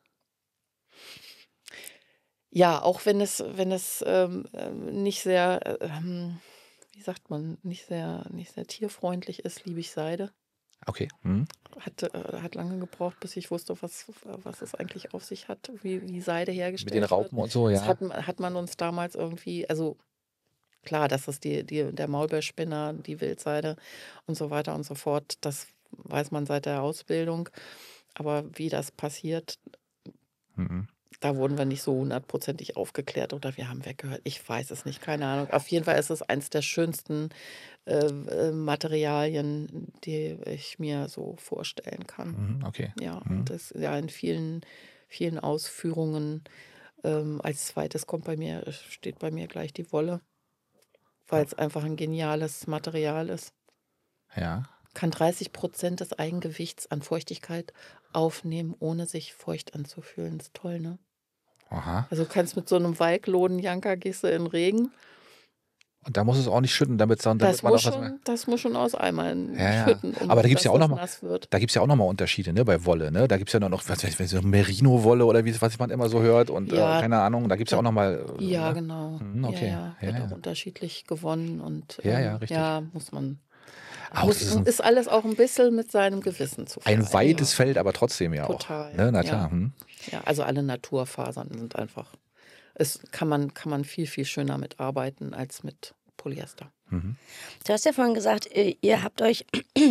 Ja, auch wenn es, wenn es ähm, ähm, nicht sehr, ähm, wie sagt man, nicht sehr, nicht sehr tierfreundlich ist, liebe ich Seide. Okay. Hm. Hat, äh, hat lange gebraucht, bis ich wusste, was, was es eigentlich auf sich hat, wie, wie Seide hergestellt Mit den Raupen wird. und so, Das ja. hat, man- hat man uns damals irgendwie, also klar, das ist die, die, der Maulbeerspinner, die Wildseide und so weiter und so fort. Das weiß man seit der Ausbildung. Aber wie das passiert, Mhm. da wurden wir nicht so hundertprozentig aufgeklärt oder wir haben weggehört. Ich weiß es nicht, keine Ahnung. Auf jeden Fall ist es eins der schönsten äh, äh, Materialien, die ich mir so vorstellen kann. Mhm. Okay. Ja, Mhm. und das ja in vielen, vielen Ausführungen. Ähm, als zweites kommt bei mir, steht bei mir gleich die Wolle, weil es einfach ein geniales Material ist. Ja. Kann dreißig Prozent des Eigengewichts an Feuchtigkeit aufnehmen, ohne sich feucht anzufühlen. Ist toll, ne? Aha. Also du kannst mit so einem Walkloden-Janker gehst du in den Regen. Und da muss es auch nicht schütten, damit, damit Das man muss, auch was. schon, das muss schon aus Eimern Ja, ja. schütten, um Aber da gibt's dass ja auch das noch mal- nass wird. Da gibt es ja auch nochmal Unterschiede, ne, bei Wolle, ne? Da gibt es ja noch, was weiß ich, so Merino-Wolle oder wie, was man immer so hört und Ja. äh, keine Ahnung, da gibt es ja auch nochmal. Äh, Ja, ne? genau. Mhm, okay. Ja, ja. Ja, Wird ja. auch unterschiedlich gewonnen und Ja, ähm, ja, richtig. ja, muss man. Auch Muss, das ist ein- ist alles auch ein bisschen mit seinem Gewissen zu Ein vereinen. weites Feld, aber trotzdem ja Total, auch. Ne? Na ja. klar. Hm. Ja, also alle Naturfasern sind einfach. Es kann man, kann man viel, viel schöner mitarbeiten als mit Polyester. Mhm. Du hast ja vorhin gesagt, äh, ihr habt euch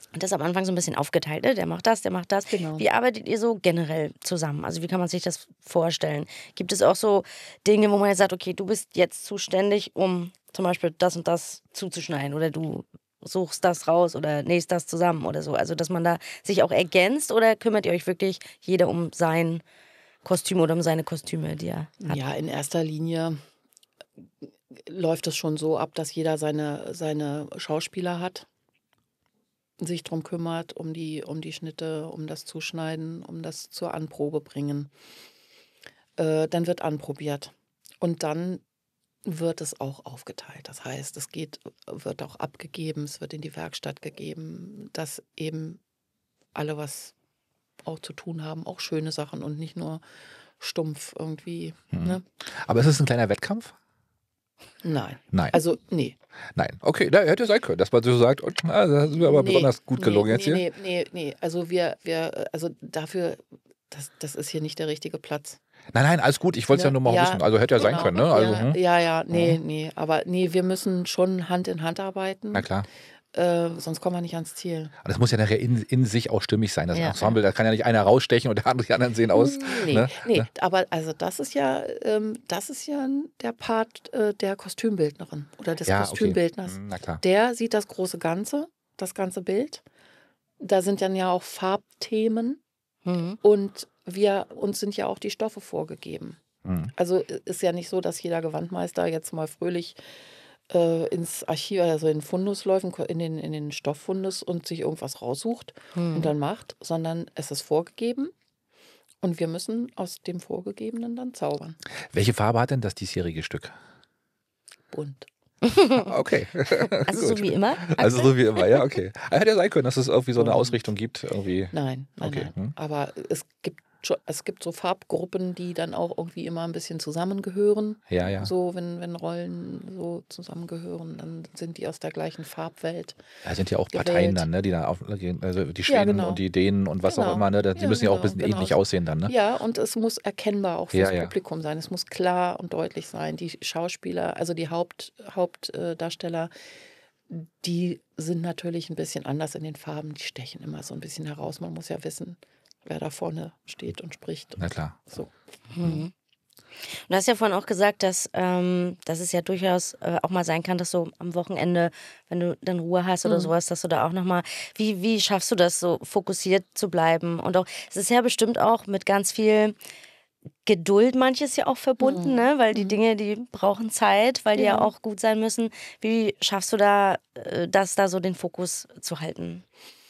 Und das ist am Anfang so ein bisschen aufgeteilt, ne? Der macht das, der macht das. Genau. Wie arbeitet ihr so generell zusammen? Also wie kann man sich das vorstellen? Gibt es auch so Dinge, wo man jetzt sagt, okay, du bist jetzt zuständig, um zum Beispiel das und das zuzuschneiden oder du suchst das raus oder nähst das zusammen oder so? Also dass man da sich auch ergänzt oder kümmert ihr euch wirklich jeder um sein Kostüm oder um seine Kostüme, die er hat? Ja, in erster Linie läuft es schon so ab, dass jeder seine, seine Schauspieler hat, sich drum kümmert, um die, um die Schnitte, um das Zuschneiden, um das zur Anprobe bringen. Äh, dann wird anprobiert. Und dann wird es auch aufgeteilt. Das heißt, es geht, wird auch abgegeben, es wird in die Werkstatt gegeben, dass eben alle was auch zu tun haben, auch schöne Sachen und nicht nur stumpf irgendwie. Mhm. Ne? Aber ist es ein kleiner Wettkampf? Nein. Nein. Also, nee. Nein. Okay, da hätte sein können, dass man so sagt, und, ah, das ist mir aber Nee, besonders gut gelungen nee, jetzt hier. nee, nee, nee, nee. Also wir, wir, also dafür, das, das ist hier nicht der richtige Platz. Nein, nein, alles gut. Ich wollte es ja Ne? nur mal Ja, wissen. Also hätte ja sein genau. können, ne? Also, Ja, hm. ja, ja, nee, nee. Aber nee, wir müssen schon Hand in Hand arbeiten, Na klar. äh, sonst kommen wir nicht ans Ziel. Aber das muss ja nachher in, in sich auch stimmig sein. Das Ja. Ensemble, da kann ja nicht einer rausstechen und der andere, die anderen sehen aus. Nee, ne? nee, aber also das ist ja, ähm, das ist ja der Part äh, der Kostümbildnerin oder des Ja, okay. Kostümbildners. Hm, Na klar. Der sieht das große Ganze, das ganze Bild. Da sind dann ja auch Farbthemen Mhm. und wir, uns sind ja auch die Stoffe vorgegeben. Hm. Also ist ja nicht so, dass jeder Gewandmeister jetzt mal fröhlich äh, ins Archiv, also in den Fundus läuft, in den, in den Stofffundus und sich irgendwas raussucht Mhm. und dann macht, sondern es ist vorgegeben und wir müssen aus dem Vorgegebenen dann zaubern. Welche Farbe hat denn das diesjährige Stück? Bunt. Okay. Also so Gut. wie immer? Also so wie immer, ja, okay. Aber hätte ja sein können, dass es irgendwie so eine Und- Ausrichtung gibt. Irgendwie. Nein, nein, Okay, nein. hm. Aber es gibt schon, es gibt so Farbgruppen, die dann auch irgendwie immer ein bisschen zusammengehören. Ja, ja. So, wenn, wenn Rollen so zusammengehören, dann sind die aus der gleichen Farbwelt. Da sind ja auch gewählt. Parteien dann, ne, die da auf, also die Ja, Schweden genau. und die Dänen und was auch Genau. immer, ne, die Ja, müssen ja auch ein genau, bisschen genau. ähnlich aussehen dann, ne? Ja, und es muss erkennbar auch fürs Ja, ja. Publikum sein. Es muss klar und deutlich sein. Die Schauspieler, also die Haupt, Hauptdarsteller, die sind natürlich ein bisschen anders in den Farben. Die stechen immer so ein bisschen heraus. Man muss ja wissen, wer da vorne steht und spricht. Na klar. So. Mhm. Du hast ja vorhin auch gesagt, dass, ähm, dass es ja durchaus äh, auch mal sein kann, dass du am Wochenende, wenn du dann Ruhe hast oder Mhm. sowas, dass du da auch nochmal, wie, wie schaffst du das, so fokussiert zu bleiben? Und auch, es ist ja bestimmt auch mit ganz viel Geduld manches ja auch verbunden, Mhm. ne? Weil die Mhm. Dinge, die brauchen Zeit, weil die ja Ja. auch gut sein müssen. Wie schaffst du da, äh, das da so den Fokus zu halten?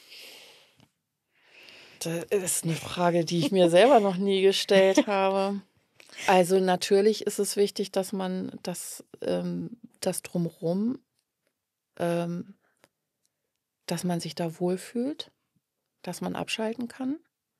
Das ist eine Frage, die ich mir selber noch nie gestellt habe. Also natürlich ist es wichtig, dass man das, ähm, das Drumherum, ähm, dass man sich da wohlfühlt, dass man abschalten kann.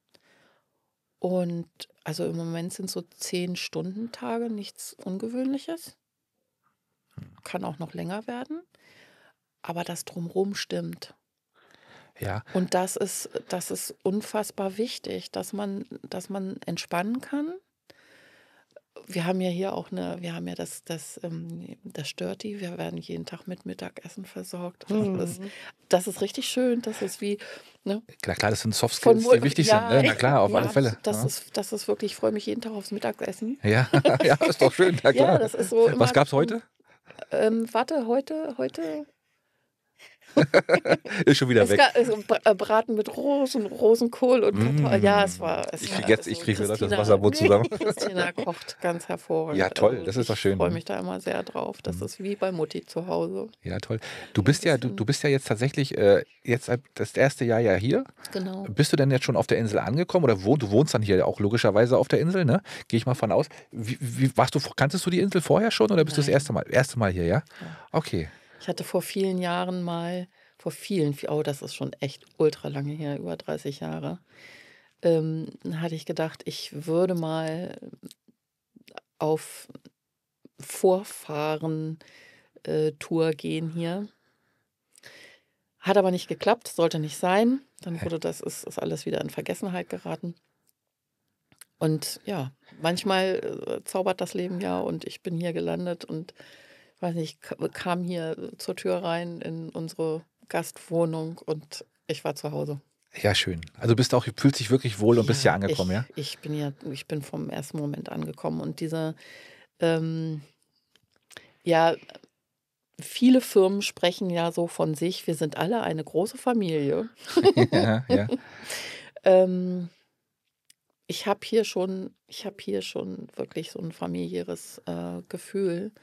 Und also im Moment sind so zehn-Stunden-Tage nichts Ungewöhnliches. Kann auch noch länger werden. Aber das Drumherum stimmt. Ja, Und das ist, das ist unfassbar wichtig, dass man, dass man entspannen kann. Wir haben ja hier auch eine, wir haben ja das, das, ähm, das stört die. Wir werden jeden Tag mit Mittagessen versorgt. Das, ist, das ist richtig schön. Das ist wie, ne? klar, klar, das sind Soft Von Skills, Mo- die wichtig ja, sind, ne? Na klar, auf ja, alle Fälle. Das ja. ist, das ist wirklich, ich freue mich jeden Tag aufs Mittagessen. Ja, ja, ist doch schön, na klar. Ja, das ist so immer. Was gab's heute? Ähm, warte, heute, heute. Ist schon wieder Es weg. gab also Bra- äh, Braten mit Rosen, Rosenkohl und Kartoffeln. Ja, es war. Es Ich war krieg jetzt- also ich krieg wieder das Christina- Wasserboot zusammen. Christina kocht ganz hervorragend. Ja, toll, Also das ist doch ich schön, Ich freue ne? mich da immer sehr drauf. Das ist wie bei Mutti zu Hause. Ja, toll. Du bist ja, du, du bist ja jetzt tatsächlich äh, jetzt seit das erste Jahr ja hier. Genau. Bist du denn jetzt schon auf der Insel angekommen oder wohn, du wohnst dann hier auch logischerweise auf der Insel, ne? Gehe ich mal von aus. Wie, wie, warst du, kanntest du die Insel vorher schon oder bist du das Nein. erste Mal? Erste Mal hier, ja? Okay. Ich hatte vor vielen Jahren mal, vor vielen, oh, das ist schon echt ultra lange her, über dreißig Jahre, ähm, hatte ich gedacht, ich würde mal auf Vorfahren-Tour gehen hier. Hat aber nicht geklappt, sollte nicht sein. Dann wurde das, ist, ist alles wieder in Vergessenheit geraten. Und ja, manchmal äh, zaubert das Leben ja und ich bin hier gelandet und weiß nicht, ka- kam hier zur Tür rein in unsere Gastwohnung und Ich war zu Hause. Ja, schön. Also bist auch, fühlst dich wirklich wohl und bist ja angekommen, ich, ja? Ich bin ja, ich bin vom ersten Moment angekommen und diese, ähm, ja, viele Firmen sprechen ja so von sich, wir sind alle eine große Familie. Ja, ja. ähm, ich habe hier schon, ich habe hier schon wirklich so ein familiäres äh, Gefühl.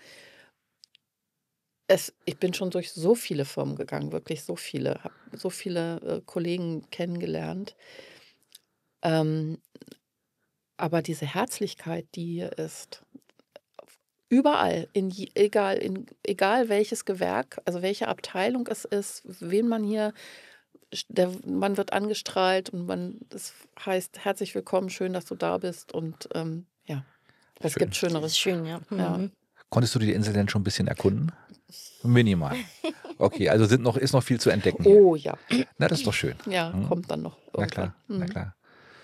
Es, ich bin schon durch so viele Firmen gegangen, wirklich so viele, habe so viele äh, Kollegen kennengelernt. Ähm, aber diese Herzlichkeit, die hier ist, überall, in je, egal, in, egal welches Gewerk, also welche Abteilung es ist, wen man hier, der, man wird angestrahlt und man, das heißt herzlich willkommen, schön, dass du da bist und ähm, ja, es Schön. gibt Das Schöneres. ist schön, ja. Ja. Mhm. Konntest du die Insel denn schon ein bisschen erkunden? Minimal. Okay, also sind noch, ist noch viel zu entdecken hier. Oh ja, Na, das ist doch schön. ja, Hm? kommt dann noch Na irgendwann. klar, na Mhm. klar.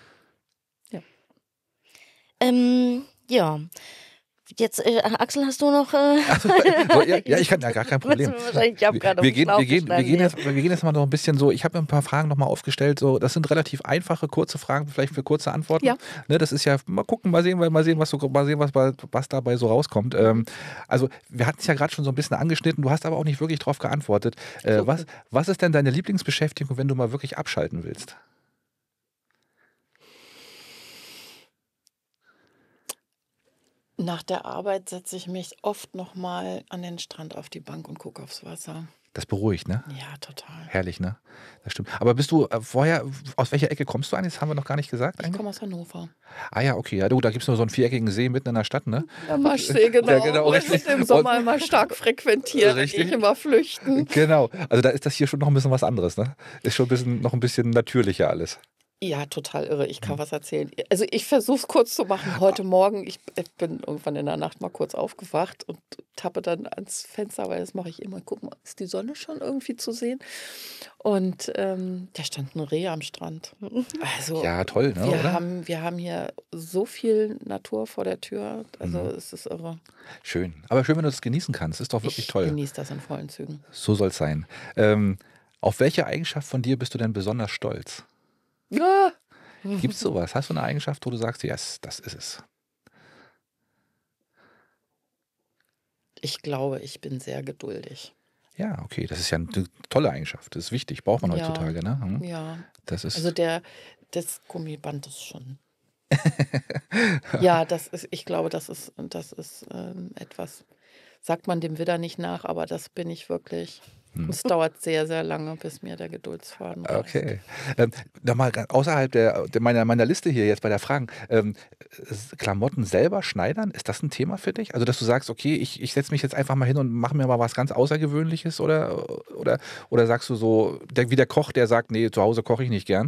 Ähm, ja. Jetzt, äh, Axel, hast du noch. Äh, So, ja, ja, ich kann ja gar kein Problem. Müssen wir wahrscheinlich- ich habe Wir, gerade wir, auf den gehen, Schlauch wir, gehen, wir, gestanden gehen hier. jetzt, wir gehen jetzt mal noch ein bisschen so, ich habe mir ein paar Fragen nochmal aufgestellt, so, das sind relativ einfache, kurze Fragen, vielleicht für kurze Antworten. Ja. Ne, das ist ja, mal gucken, mal sehen, mal sehen, was, so, mal sehen was, bei- was dabei so rauskommt. Ähm, also wir hatten es ja gerade schon so ein bisschen angeschnitten, du hast aber auch nicht wirklich drauf geantwortet. Äh, So. was, was ist denn deine Lieblingsbeschäftigung, wenn du mal wirklich abschalten willst? Nach der Arbeit setze ich mich oft noch mal an den Strand auf die Bank und gucke aufs Wasser. Das beruhigt, ne? Ja, total. Herrlich, ne? Das stimmt. Aber bist du äh, vorher, aus welcher Ecke kommst du eigentlich? Das haben wir noch gar nicht gesagt Ich eigentlich. komme aus Hannover. Ah ja, okay. Ja, du, da gibt es nur so einen viereckigen See mitten in der Stadt, ne? Der Maschsee, genau. Ja, genau, Und richtig. im Sommer Und- immer stark frequentiert. Da gehe Richtig. ich immer flüchten. Genau. Also da ist das hier schon noch ein bisschen was anderes, ne? Ist schon ein bisschen, noch ein bisschen natürlicher alles. Ja, total irre. Ich kann was erzählen. Also ich versuche es kurz zu machen. Heute Morgen, ich, ich bin irgendwann in der Nacht mal kurz aufgewacht und tappe dann ans Fenster, weil das mache ich immer. Guck mal, ist die Sonne schon irgendwie zu sehen? Und ähm, da stand ein Reh am Strand. Also Ja, toll, ne? wir, Oder? haben, wir haben hier so viel Natur vor der Tür. Also Mhm. es ist irre. Schön. Aber schön, wenn du das genießen kannst. Ist doch wirklich Ich toll. genieße das in vollen Zügen. So soll es sein. Ähm, auf welche Eigenschaft von dir bist du denn besonders stolz? Ja. Gibt es sowas? Hast du eine Eigenschaft, wo du sagst, yes, das ist es? Ich glaube, ich bin sehr geduldig. Ja, okay. Das ist ja eine tolle Eigenschaft. Das ist wichtig. Braucht man Ja. heutzutage, ne? Hm. Ja. Das ist. Also der, das Gummiband ist schon. Ja, das ist, ich glaube, das ist, das ist ähm, etwas, sagt man dem Widder nicht nach, aber das bin ich wirklich. Hm. Es dauert sehr, sehr lange, bis mir der Geduldsfaden reißt. Okay. Ähm, Nochmal ganz außerhalb der, der, meiner, meiner Liste hier jetzt bei der Fragen. Ähm, s- Klamotten selber schneidern, ist das ein Thema für dich? Also, dass du sagst, okay, ich, ich setze mich jetzt einfach mal hin und mache mir mal was ganz Außergewöhnliches oder, oder, oder sagst du so, der, wie der Koch, der sagt, nee, zu Hause koche ich nicht gern?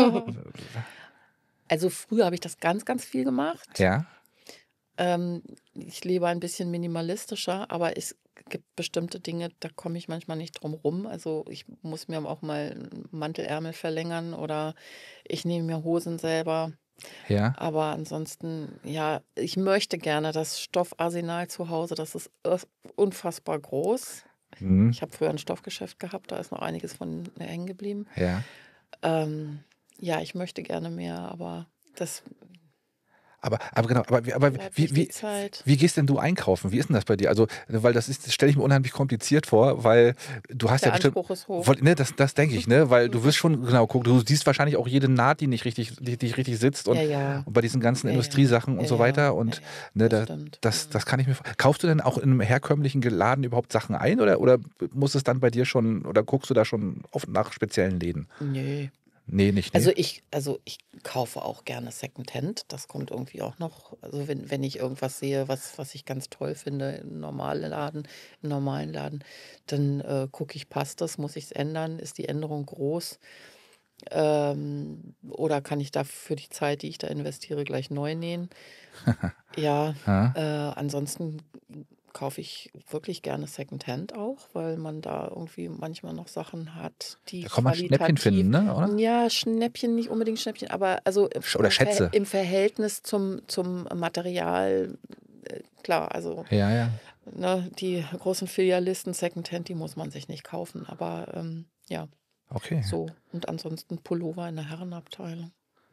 Also früher habe ich das ganz, ganz viel gemacht. Ja. Ähm, ich lebe ein bisschen minimalistischer, aber es gibt bestimmte Dinge, da komme ich manchmal nicht drum rum. Also ich muss mir auch mal einen Mantelärmel verlängern oder ich nehme mir Hosen selber. Ja. Aber ansonsten, ja, ich möchte gerne das Stoffarsenal zu Hause, das ist ir- unfassbar groß. Hm. Ich habe früher ein Stoffgeschäft gehabt, da ist noch einiges von hängen geblieben. Ja. Ähm, ja, ich möchte gerne mehr, aber das Aber, aber genau, aber, wie- aber bleibt wie, nicht wie, die Zeit. wie gehst denn du einkaufen? Wie ist denn das bei dir? Also, weil das ist, das stelle ich mir unheimlich kompliziert vor, weil du hast Der ja bestimmt. Anspruch ist hoch. Voll- Ne, das, das denke ich, ne? Weil du wirst schon, genau, guck, du siehst wahrscheinlich auch jede Naht, die nicht richtig, die, die richtig sitzt und, Ja, ja. und bei diesen ganzen Ja, ja. Industriesachen und Ja, so ja. weiter. Und Ja, ja. ne, Das da, stimmt. das, Mhm. das kann ich mir vor- Kaufst du denn auch in einem herkömmlichen Laden überhaupt Sachen ein oder, oder muss es dann bei dir schon, oder guckst du da schon oft nach speziellen Läden? Nee. Nee, nicht. Nee. Also ich, also ich kaufe auch gerne Secondhand. Das kommt irgendwie auch noch. Also wenn, wenn ich irgendwas sehe, was, was ich ganz toll finde im normalen Laden, im normalen Laden, dann äh, gucke ich, passt das, muss ich es ändern? Ist die Änderung groß? Ähm, oder kann ich da für die Zeit, die ich da investiere, gleich neu nähen? Ja, Ja. äh, ansonsten kaufe ich wirklich gerne Secondhand auch, weil man da irgendwie manchmal noch Sachen hat, die Da kann man Schnäppchen qualitativ- finden, ne? Oder? Ja, Schnäppchen, nicht unbedingt Schnäppchen, aber also im Oder Ver- Schätze. im Verhältnis zum, zum Material, äh, klar, also Ja, ja. ne, die großen Filialisten Secondhand, die muss man sich nicht kaufen, aber ähm, ja. Okay. So, und ansonsten Pullover in der Herrenabteilung.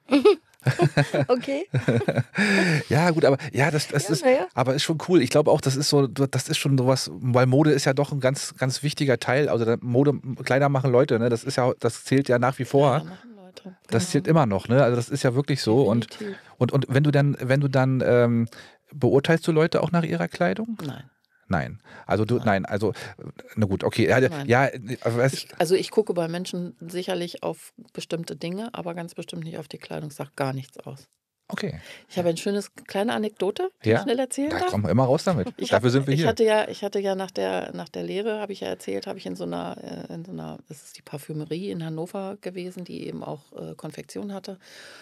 Okay. Ja, gut, aber ja, das, das Ja, ist, na ja. aber ist schon cool. Ich glaube auch, das ist so, das ist schon sowas, weil Mode ist ja doch ein ganz, ganz wichtiger Teil. Also da- Mode, Kleider machen Leute, ne? Das ist ja, das zählt ja nach wie vor. Ja, machen Leute. Das Genau. zählt immer noch, ne? Also das ist ja wirklich so. Und, Definitiv. und, und wenn du dann, wenn du dann, ähm, beurteilst du Leute auch nach ihrer Kleidung? Nein. Nein. Also du, Nein. nein, also, na gut, okay. Ja, Nein. ja aber es, Ich, also ich gucke bei Menschen sicherlich auf bestimmte Dinge, aber ganz bestimmt nicht auf die Kleidung. Sagt gar nichts aus. okay. Ich habe eine schöne kleine Anekdote, die Ja? ich schnell erzählen Da darf. kommen wir immer raus damit. Ich Dafür hab, sind wir ich hier. hatte ja, ich hatte ja nach der, nach der Lehre, habe ich ja erzählt, habe ich in so einer, äh, in so einer, das ist die Parfümerie in Hannover gewesen, die eben auch äh, Konfektion hatte.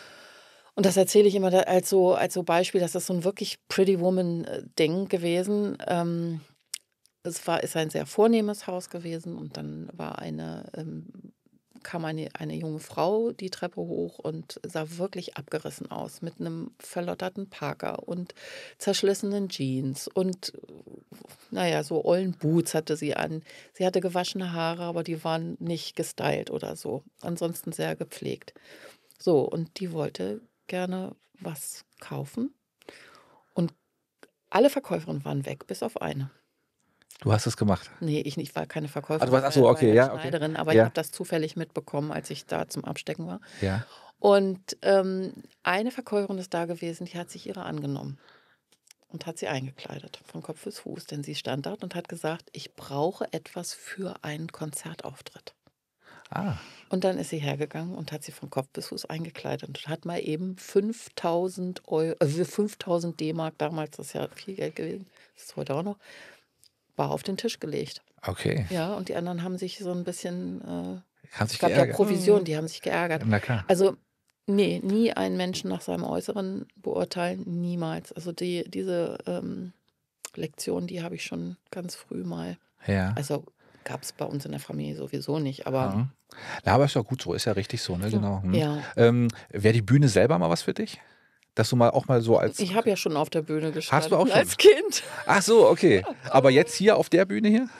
Und das erzähle ich immer da als so, als so Beispiel, das ist so ein wirklich Pretty Woman-Ding gewesen. Ähm, es war, ist ein sehr vornehmes Haus gewesen und dann war eine, ähm, kam eine, eine junge Frau die Treppe hoch und sah wirklich abgerissen aus mit einem verlotterten Parker und zerschlissenen Jeans und naja, so ollen Boots hatte sie an. Sie hatte gewaschene Haare, aber die waren nicht gestylt oder so. Ansonsten sehr gepflegt. So, und die wollte gerne was kaufen und alle Verkäuferinnen waren weg, bis auf eine. Du hast es gemacht. Nee, ich nicht, war keine Ah, Verkäuferin, du warst, ach war so, war okay, ja ja, okay. Schneiderin, aber ich Ja, habe das zufällig mitbekommen, als ich da zum Abstecken war. ja. Und ähm, eine Verkäuferin ist da gewesen, die hat sich ihrer angenommen und hat sie eingekleidet, von Kopf bis Fuß. Denn sie stand dort und hat gesagt, ich brauche etwas für einen Konzertauftritt. Ah, Und dann ist sie hergegangen und hat sie von Kopf bis Fuß eingekleidet und hat mal eben fünftausend Euro, also fünftausend D-Mark, damals das ist ja viel Geld gewesen, das ist heute auch noch, war auf den Tisch gelegt. okay. Ja, und die anderen haben sich so ein bisschen, äh, Haben es sich gab ja geärgert. Provision, die haben sich geärgert. Na klar. Also, nee, nie einen Menschen nach seinem Äußeren beurteilen, niemals. Also die, diese ähm, Lektion, die habe ich schon ganz früh mal, Ja. also gab es bei uns in der Familie sowieso nicht, aber Ja. Na, aber ist ja gut so, ist ja richtig so, ne? Genau. Hm. ja. Ähm, wäre die Bühne selber mal was für dich? Dass du mal auch mal so als. Ich habe ja schon auf der Bühne gestanden Hast du auch schon? als Kind. Ach so, okay. Aber jetzt hier auf der Bühne hier?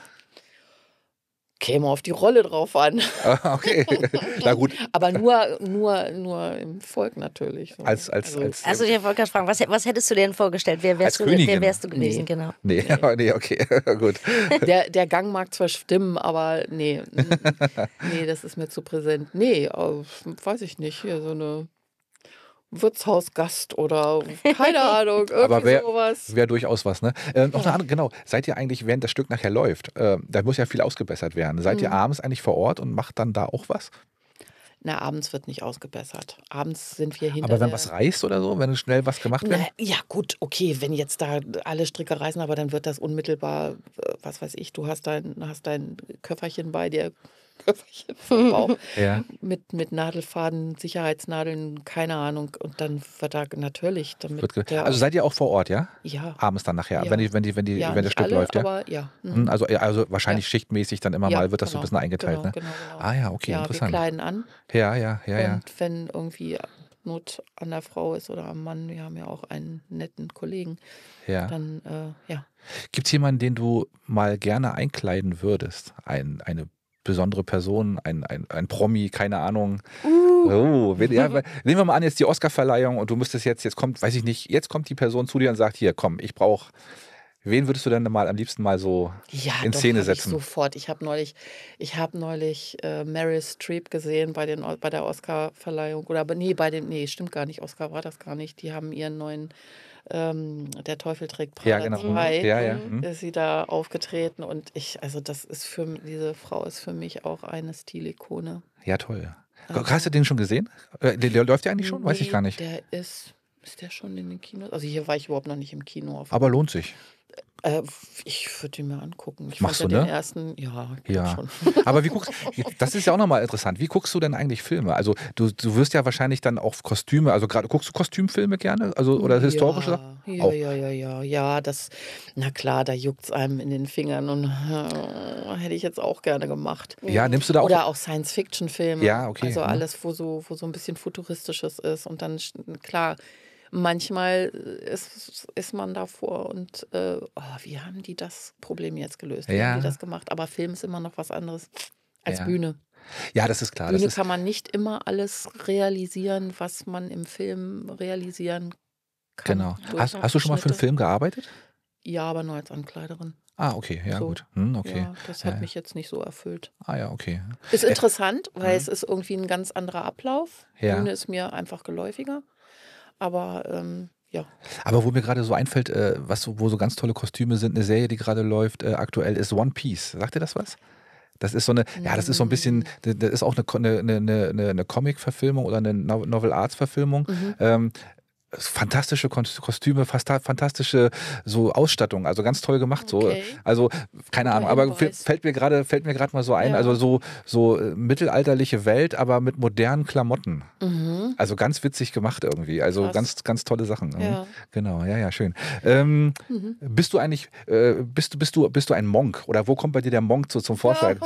Käme auf die Rolle drauf an. Ah, okay. Na gut, Aber nur, nur, nur im Volk natürlich. So. als, als, Also, als. Also ich wollte gerade fragen, was, was hättest du dir denn vorgestellt? Wer wärst, Als du, wer Königin. wärst du gewesen? Nee. Genau. Nee, aber nee, okay, gut. Der, der Gang mag zwar stimmen, aber nee, mm, nee, das ist mir zu präsent. Nee, äh, weiß ich nicht. Hier so eine Wirtshausgast oder keine Ahnung, irgendwie Aber wer- sowas. Wäre durchaus was, ne? Äh, noch eine andere, genau. Seid ihr eigentlich, während das Stück nachher läuft, äh, da muss ja viel ausgebessert werden. Seid ihr Mhm. abends eigentlich vor Ort und macht dann da auch was? Na, abends wird nicht ausgebessert. Abends sind wir hinter Aber wenn der... was reißt oder so, wenn schnell was gemacht wird? Na, ja, gut, okay, wenn jetzt da alle Stricke reißen, aber dann wird das unmittelbar, äh, was weiß ich, du hast dein, hast dein Köfferchen bei dir, Köfferchen vom Bauch, Ja. mit, mit Nadelfaden, Sicherheitsnadeln, keine Ahnung. Und dann wird da natürlich, damit Wird ge- der, also seid ihr auch vor Ort, ja? ja, Abends dann nachher, Ja. wenn die, wenn die, wenn die, ja, wenn das nicht Stück alle, läuft, ja? aber ja. mhm. Hm, Also, also wahrscheinlich schichtmäßig dann immer Ja, mal wird das so ein genau, bisschen eingeteilt, genau, ne? genau, genau. Ah ja, okay, Ja, wir interessant. kleiden an Ja, ja, ja, ja. und wenn irgendwie Not an der Frau ist oder am Mann, wir haben ja auch einen netten Kollegen, ja. dann, äh, ja. Gibt es jemanden, den du mal gerne einkleiden würdest? Ein, eine besondere Person, ein, ein, ein Promi, keine Ahnung. Oh, wen, ja, weil- nehmen wir mal an, jetzt die Oscarverleihung und du müsstest jetzt, jetzt kommt, weiß ich nicht, jetzt kommt die Person zu dir und sagt, hier, komm, ich brauche, wen würdest du denn mal am liebsten mal so Ja, in doch, Szene hab setzen? Ich sofort. Ich habe neulich, ich habe neulich äh, Meryl Streep gesehen bei, den, bei der Oscar-Verleihung. Oder aber nee, bei dem, nee, stimmt gar nicht. Oscar war das gar nicht. Die haben ihren neuen ähm, Der Teufel trägt Prada Ja, genau. zwei. Ja, ja. Mhm. Ist sie da aufgetreten und ich, also das ist für diese Frau ist für mich auch eine Stilikone. Ja, toll. Also- Hast du den schon gesehen? Äh, Der, der läuft ja eigentlich schon? Weiß ich Nee, gar nicht. Der ist, ist der schon in den Kinos? Also hier war ich überhaupt noch nicht im Kino. Auf Aber lohnt sich. Äh, ich würde ihn mir angucken. Ich Machst fand du, ja ne? den ersten, ja, glaub Ja. schon. Aber wie guckst das ist ja auch nochmal interessant. Wie guckst du denn eigentlich Filme? Also du, du wirst ja wahrscheinlich dann auch Kostüme, also gerade guckst du Kostümfilme gerne? Also oder historische? Ja, ja, Auch. ja, ja, ja, ja, das, na klar, da juckt es einem in den Fingern und äh, hätte ich jetzt auch gerne gemacht. Ja, nimmst du da auch. Oder auch Science-Fiction-Filme. Ja, okay, Also ne? alles, wo so, wo so ein bisschen Futuristisches ist. Und dann, sch- klar, manchmal ist, ist man davor und äh, oh, wie haben die das Problem jetzt gelöst? Wie Ja. haben die das gemacht? Aber Film ist immer noch was anderes als Ja. Bühne. Ja, das ist klar. Bühne Das ist, kann man nicht immer alles realisieren, was man im Film realisieren kann. genau. durch Hast, hast du schon mal für einen Schnitte. Film gearbeitet? Ja, aber nur als Ankleiderin. Ah, okay, ja, So. gut. Hm, okay. Ja, das hat Ja. mich jetzt nicht so erfüllt. Ah, ja, okay. Ist interessant, weil Mhm. es ist irgendwie ein ganz anderer Ablauf. Ja. Bühne ist mir einfach geläufiger. Aber ähm, ja. Aber wo mir gerade so einfällt, äh, was so, wo so ganz tolle Kostüme sind, eine Serie, die gerade läuft, äh, aktuell ist One Piece. Sagt ihr das was? Das ist so eine, ja, das ist so ein bisschen, das das ist auch eine, Ko- eine, eine, eine, eine Comic-Verfilmung oder eine No- Novel-Arts-Verfilmung. Mhm. Ähm, fantastische Kos- Kostüme, fasta- fantastische so Ausstattung, also ganz toll gemacht. So. Okay. Also keine Guter Ahnung, aber Hinweis. f- fällt mir gerade fällt mir gerade mal so ein, Ja. also so so äh, mittelalterliche Welt, aber mit modernen Klamotten. Mhm. Also ganz witzig gemacht irgendwie. Also Krass. ganz ganz tolle Sachen. Mhm. Ja. Genau, ja, ja, schön. Ähm, Mhm. bist du eigentlich äh, bist du bist du bist du ein Monk oder wo kommt bei dir der Monk zu, zum Vorschein?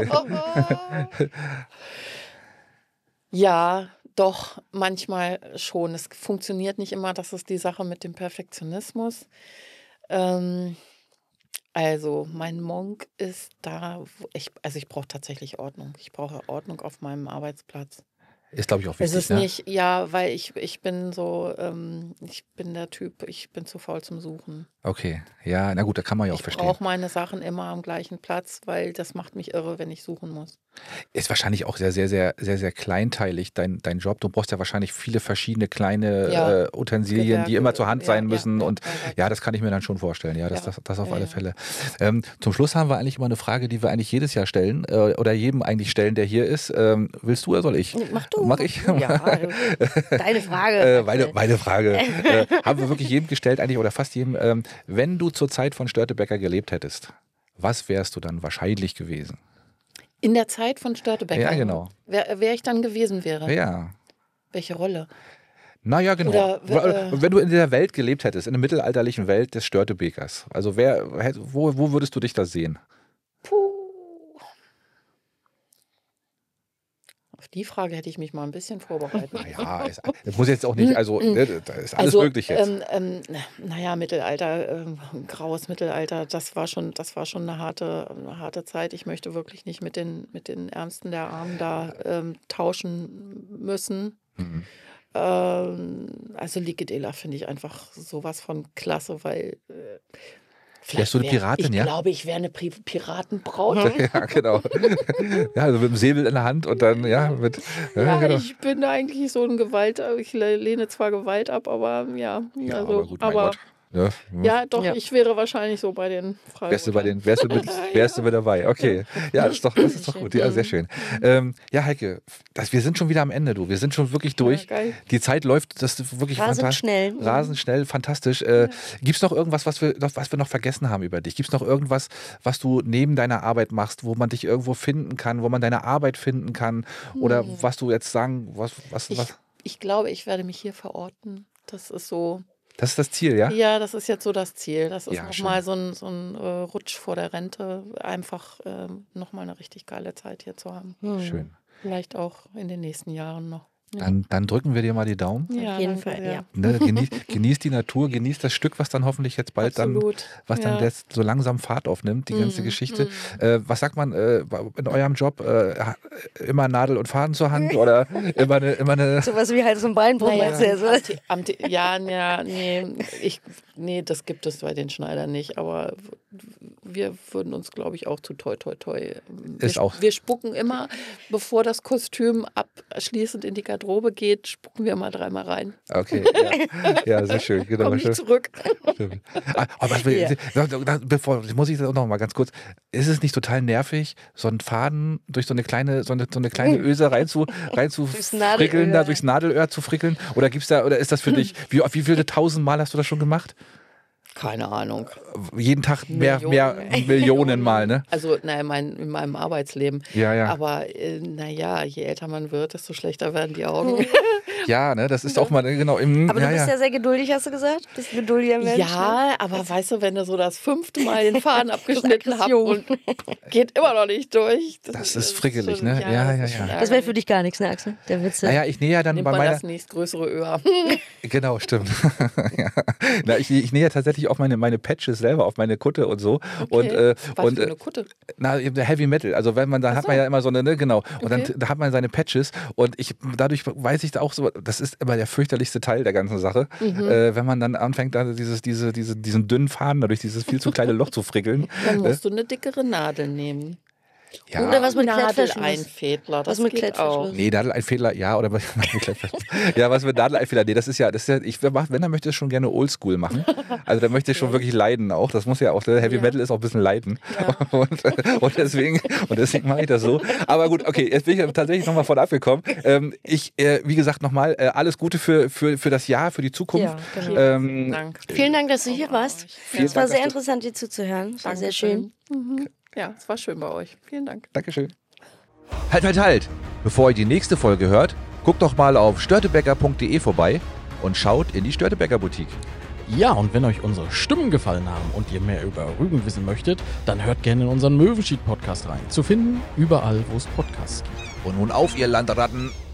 Ja, doch, manchmal schon. Es funktioniert nicht immer, das ist die Sache mit dem Perfektionismus. Ähm, also, mein Monk ist da, wo ich, also ich brauche tatsächlich Ordnung. Ich brauche Ordnung auf meinem Arbeitsplatz. Ist glaube ich auch Es wichtig, ist ne? nicht, ja, weil ich, ich bin so, ähm, ich bin der Typ, ich bin zu faul zum Suchen. Okay, ja, na gut, da kann man ja auch Ich verstehen. brauche meine Sachen immer am gleichen Platz, weil das macht mich irre, wenn ich suchen muss. Ist wahrscheinlich auch sehr, sehr, sehr, sehr, sehr kleinteilig, dein, dein Job. Du brauchst ja wahrscheinlich viele verschiedene kleine Ja, äh, Utensilien, Gewerke, die immer zur Hand ja, sein ja, müssen. ja, Und ja, ja. ja, das kann ich mir dann schon vorstellen. Ja, das, Ja, das, das auf ja, alle ja. Fälle. Ähm, zum Schluss haben wir eigentlich immer eine Frage, die wir eigentlich jedes Jahr stellen äh, oder jedem eigentlich stellen, der hier ist. Ähm, willst du oder soll ich? Mach du. Mach ich? Ja, deine Frage. Äh, meine, meine Frage äh, haben wir wirklich jedem gestellt, eigentlich oder fast jedem. Ähm, wenn du zur Zeit von Störtebeker gelebt hättest, was wärst du dann wahrscheinlich gewesen? In der Zeit von Störtebeker. Ja, genau. Wer, wer ich dann gewesen wäre. Ja. Welche Rolle? Naja, genau. Oder, Oder, wenn du in der Welt gelebt hättest, in der mittelalterlichen Welt des Störtebekers, also wer, hätt- wo, wo würdest du dich da sehen? Puh. Auf die Frage hätte ich mich mal ein bisschen vorbereitet. Naja, es, das muss jetzt auch nicht, also ne, da ist alles also, möglich jetzt. Ähm, ähm, naja, Mittelalter, ähm, graues Mittelalter, das war schon, das war schon eine harte, eine harte Zeit. Ich möchte wirklich nicht mit den, mit den Ärmsten der Armen da ähm, tauschen müssen. Mhm. Ähm, also Likedela finde ich einfach sowas von klasse, weil äh, Wärst du eine wär- Piratin, ich ja? glaube, ich wäre eine Pri Piratenbraut. Ja, genau. Ja, also mit dem Säbel in der Hand und dann, ja, mit. Ja, Ja, genau. ich bin eigentlich so ein Gewalt, ich le- lehne zwar Gewalt ab, aber ja, Ja, also, aber gut, mein aber Gott. Ja, ja, doch, Ja. ich wäre wahrscheinlich so bei den Fragen. Wärst du, bei den, wärst, du mit, wärst du mit dabei? Okay. Ja, das ist doch, das ist doch gut. Ja, sehr schön. Ähm, ja, Heike, das, wir sind schon wieder am Ende, du. Wir sind schon wirklich durch. Ja, geil. Die Zeit läuft, das ist wirklich Rasend fantastisch. schnell. Rasend schnell, fantastisch. Äh, Gibt es noch irgendwas, was wir, noch, was wir noch vergessen haben über dich? Gibt es noch irgendwas, was du neben deiner Arbeit machst, wo man dich irgendwo finden kann, wo man deine Arbeit finden kann? Oder was du jetzt sagen, was, was, Ich, was? ich glaube, ich werde mich hier verorten. Das ist so, Das ist das Ziel, ja? ja, das ist jetzt so das Ziel. Das ist Ja, nochmal so ein, so ein äh, Rutsch vor der Rente, einfach ähm, nochmal eine richtig geile Zeit hier zu haben. Schön. Vielleicht auch in den nächsten Jahren noch. Ja, Dann, dann drücken wir dir mal die Daumen. ja, jeden danke Fall, sehr. ja. Ne, genieß, genieß die Natur, genieß das Stück, was dann hoffentlich jetzt bald Absolut. dann, was dann Ja. jetzt so langsam Fahrt aufnimmt, die ganze Mhm, Geschichte. Äh, was sagt man äh, in eurem Job? Äh, immer Nadel und Faden zur Hand oder immer eine, immer eine Sowas wie halt so ein Beinbruch. Naja, meinst du jetzt, oder? am, The- am, The- ja, ja, nee, ich, nee, das gibt es bei den Schneidern nicht, aber w- wir würden uns, glaube ich, auch zu toi toi toi. ähm, Wir, Ist auch- wir spucken immer, bevor das Kostüm abschließend in die Garderobe geht, spucken wir mal dreimal rein. Okay, ja, ja sehr schön. Genau, Komm schön. nicht zurück. Stimmt. Ah, aber was will, Ja. da- da- bevor, muss ich das auch noch mal ganz kurz. Ist es nicht total nervig, so einen Faden durch so eine kleine, so eine, so eine kleine Öse rein zu, rein zu Durchs frickeln, da Nadelöhr. durchs Nadelöhr zu frickeln? Oder gibt's da, oder ist das für dich, wie, wie viele tausend Mal hast du das schon gemacht? Keine Ahnung. Jeden Tag mehr, Millionen. mehr Millionen Mal, ne? Also, naja, mein, in meinem Arbeitsleben. Ja, ja. Aber äh, naja, je älter man wird, desto schlechter werden die Augen. Ja, ne, das ist auch mal, genau, im, Aber ja, du bist ja. ja. sehr geduldig, hast du gesagt? Bist ein geduldiger Mensch. ne? Ja, aber weißt du, wenn du so das fünfte Mal den Faden abgeschnitten hast Aggression. und geht immer noch nicht durch. Das ist frickelig, schon- ne? Ja, das ja, ist ja. schon Das wäre für dich gar nichts, ne, Axel? Der Witze. Naja, ich nähe ja dann Nimmt bei man meiner. das nächstgrößere Öhr. Genau, stimmt. Ja. Na, ich, ich nähe ja tatsächlich richtig auf meine, meine Patches selber, auf meine Kutte und so. Okay. Und, äh, Was und, für eine Kutte? Na, Heavy Metal. Also wenn man, da Ach hat so. man ja immer so eine, ne, genau. Und Okay. dann da hat man seine Patches und ich, dadurch weiß ich auch so, das ist immer der fürchterlichste Teil der ganzen Sache, Mhm. äh, wenn man dann anfängt, da dieses, diese, diese, diesen dünnen Faden dadurch dieses viel zu kleine Loch zu frickeln. Dann musst du eine dickere Nadel nehmen. Ja. Oder was mit Klettverschluss. Nadeleinfädler, das Was mit geht Klettverschluss. auch. Nee, Nadeleinfädler, ja, oder was ja, was mit Nadeleinfädler, nee, das ist ja, das ist ja, ich mach, wenn, dann möchte ich schon gerne Oldschool machen. Also da möchte ich schon wirklich leiden auch. Das muss ja auch, Heavy Ja. Metal ist auch ein bisschen leiden. Ja. Und, und deswegen, und deswegen mache ich das so. Aber gut, okay, jetzt bin ich tatsächlich nochmal von abgekommen. Ähm, ich, äh, wie gesagt, nochmal, äh, alles Gute für, für, für das Jahr, für die Zukunft. Ja, genau. ähm, Dank. Vielen Dank, dass du hier warst. Vielen Es war Dank, sehr dass du- interessant, dir zuzuhören. Es war sehr Dankeschön. schön. Mhm. Ja, es war schön bei euch. Vielen Dank. Dankeschön. Halt, halt, halt! Bevor ihr die nächste Folge hört, guckt doch mal auf störtebecker punkt de vorbei und schaut in die Störtebecker Boutique. Ja, und wenn euch unsere Stimmen gefallen haben und ihr mehr über Rügen wissen möchtet, dann hört gerne in unseren Möwenschied-Podcast rein. Zu finden überall, wo es Podcasts gibt. Und nun auf, ihr Landratten!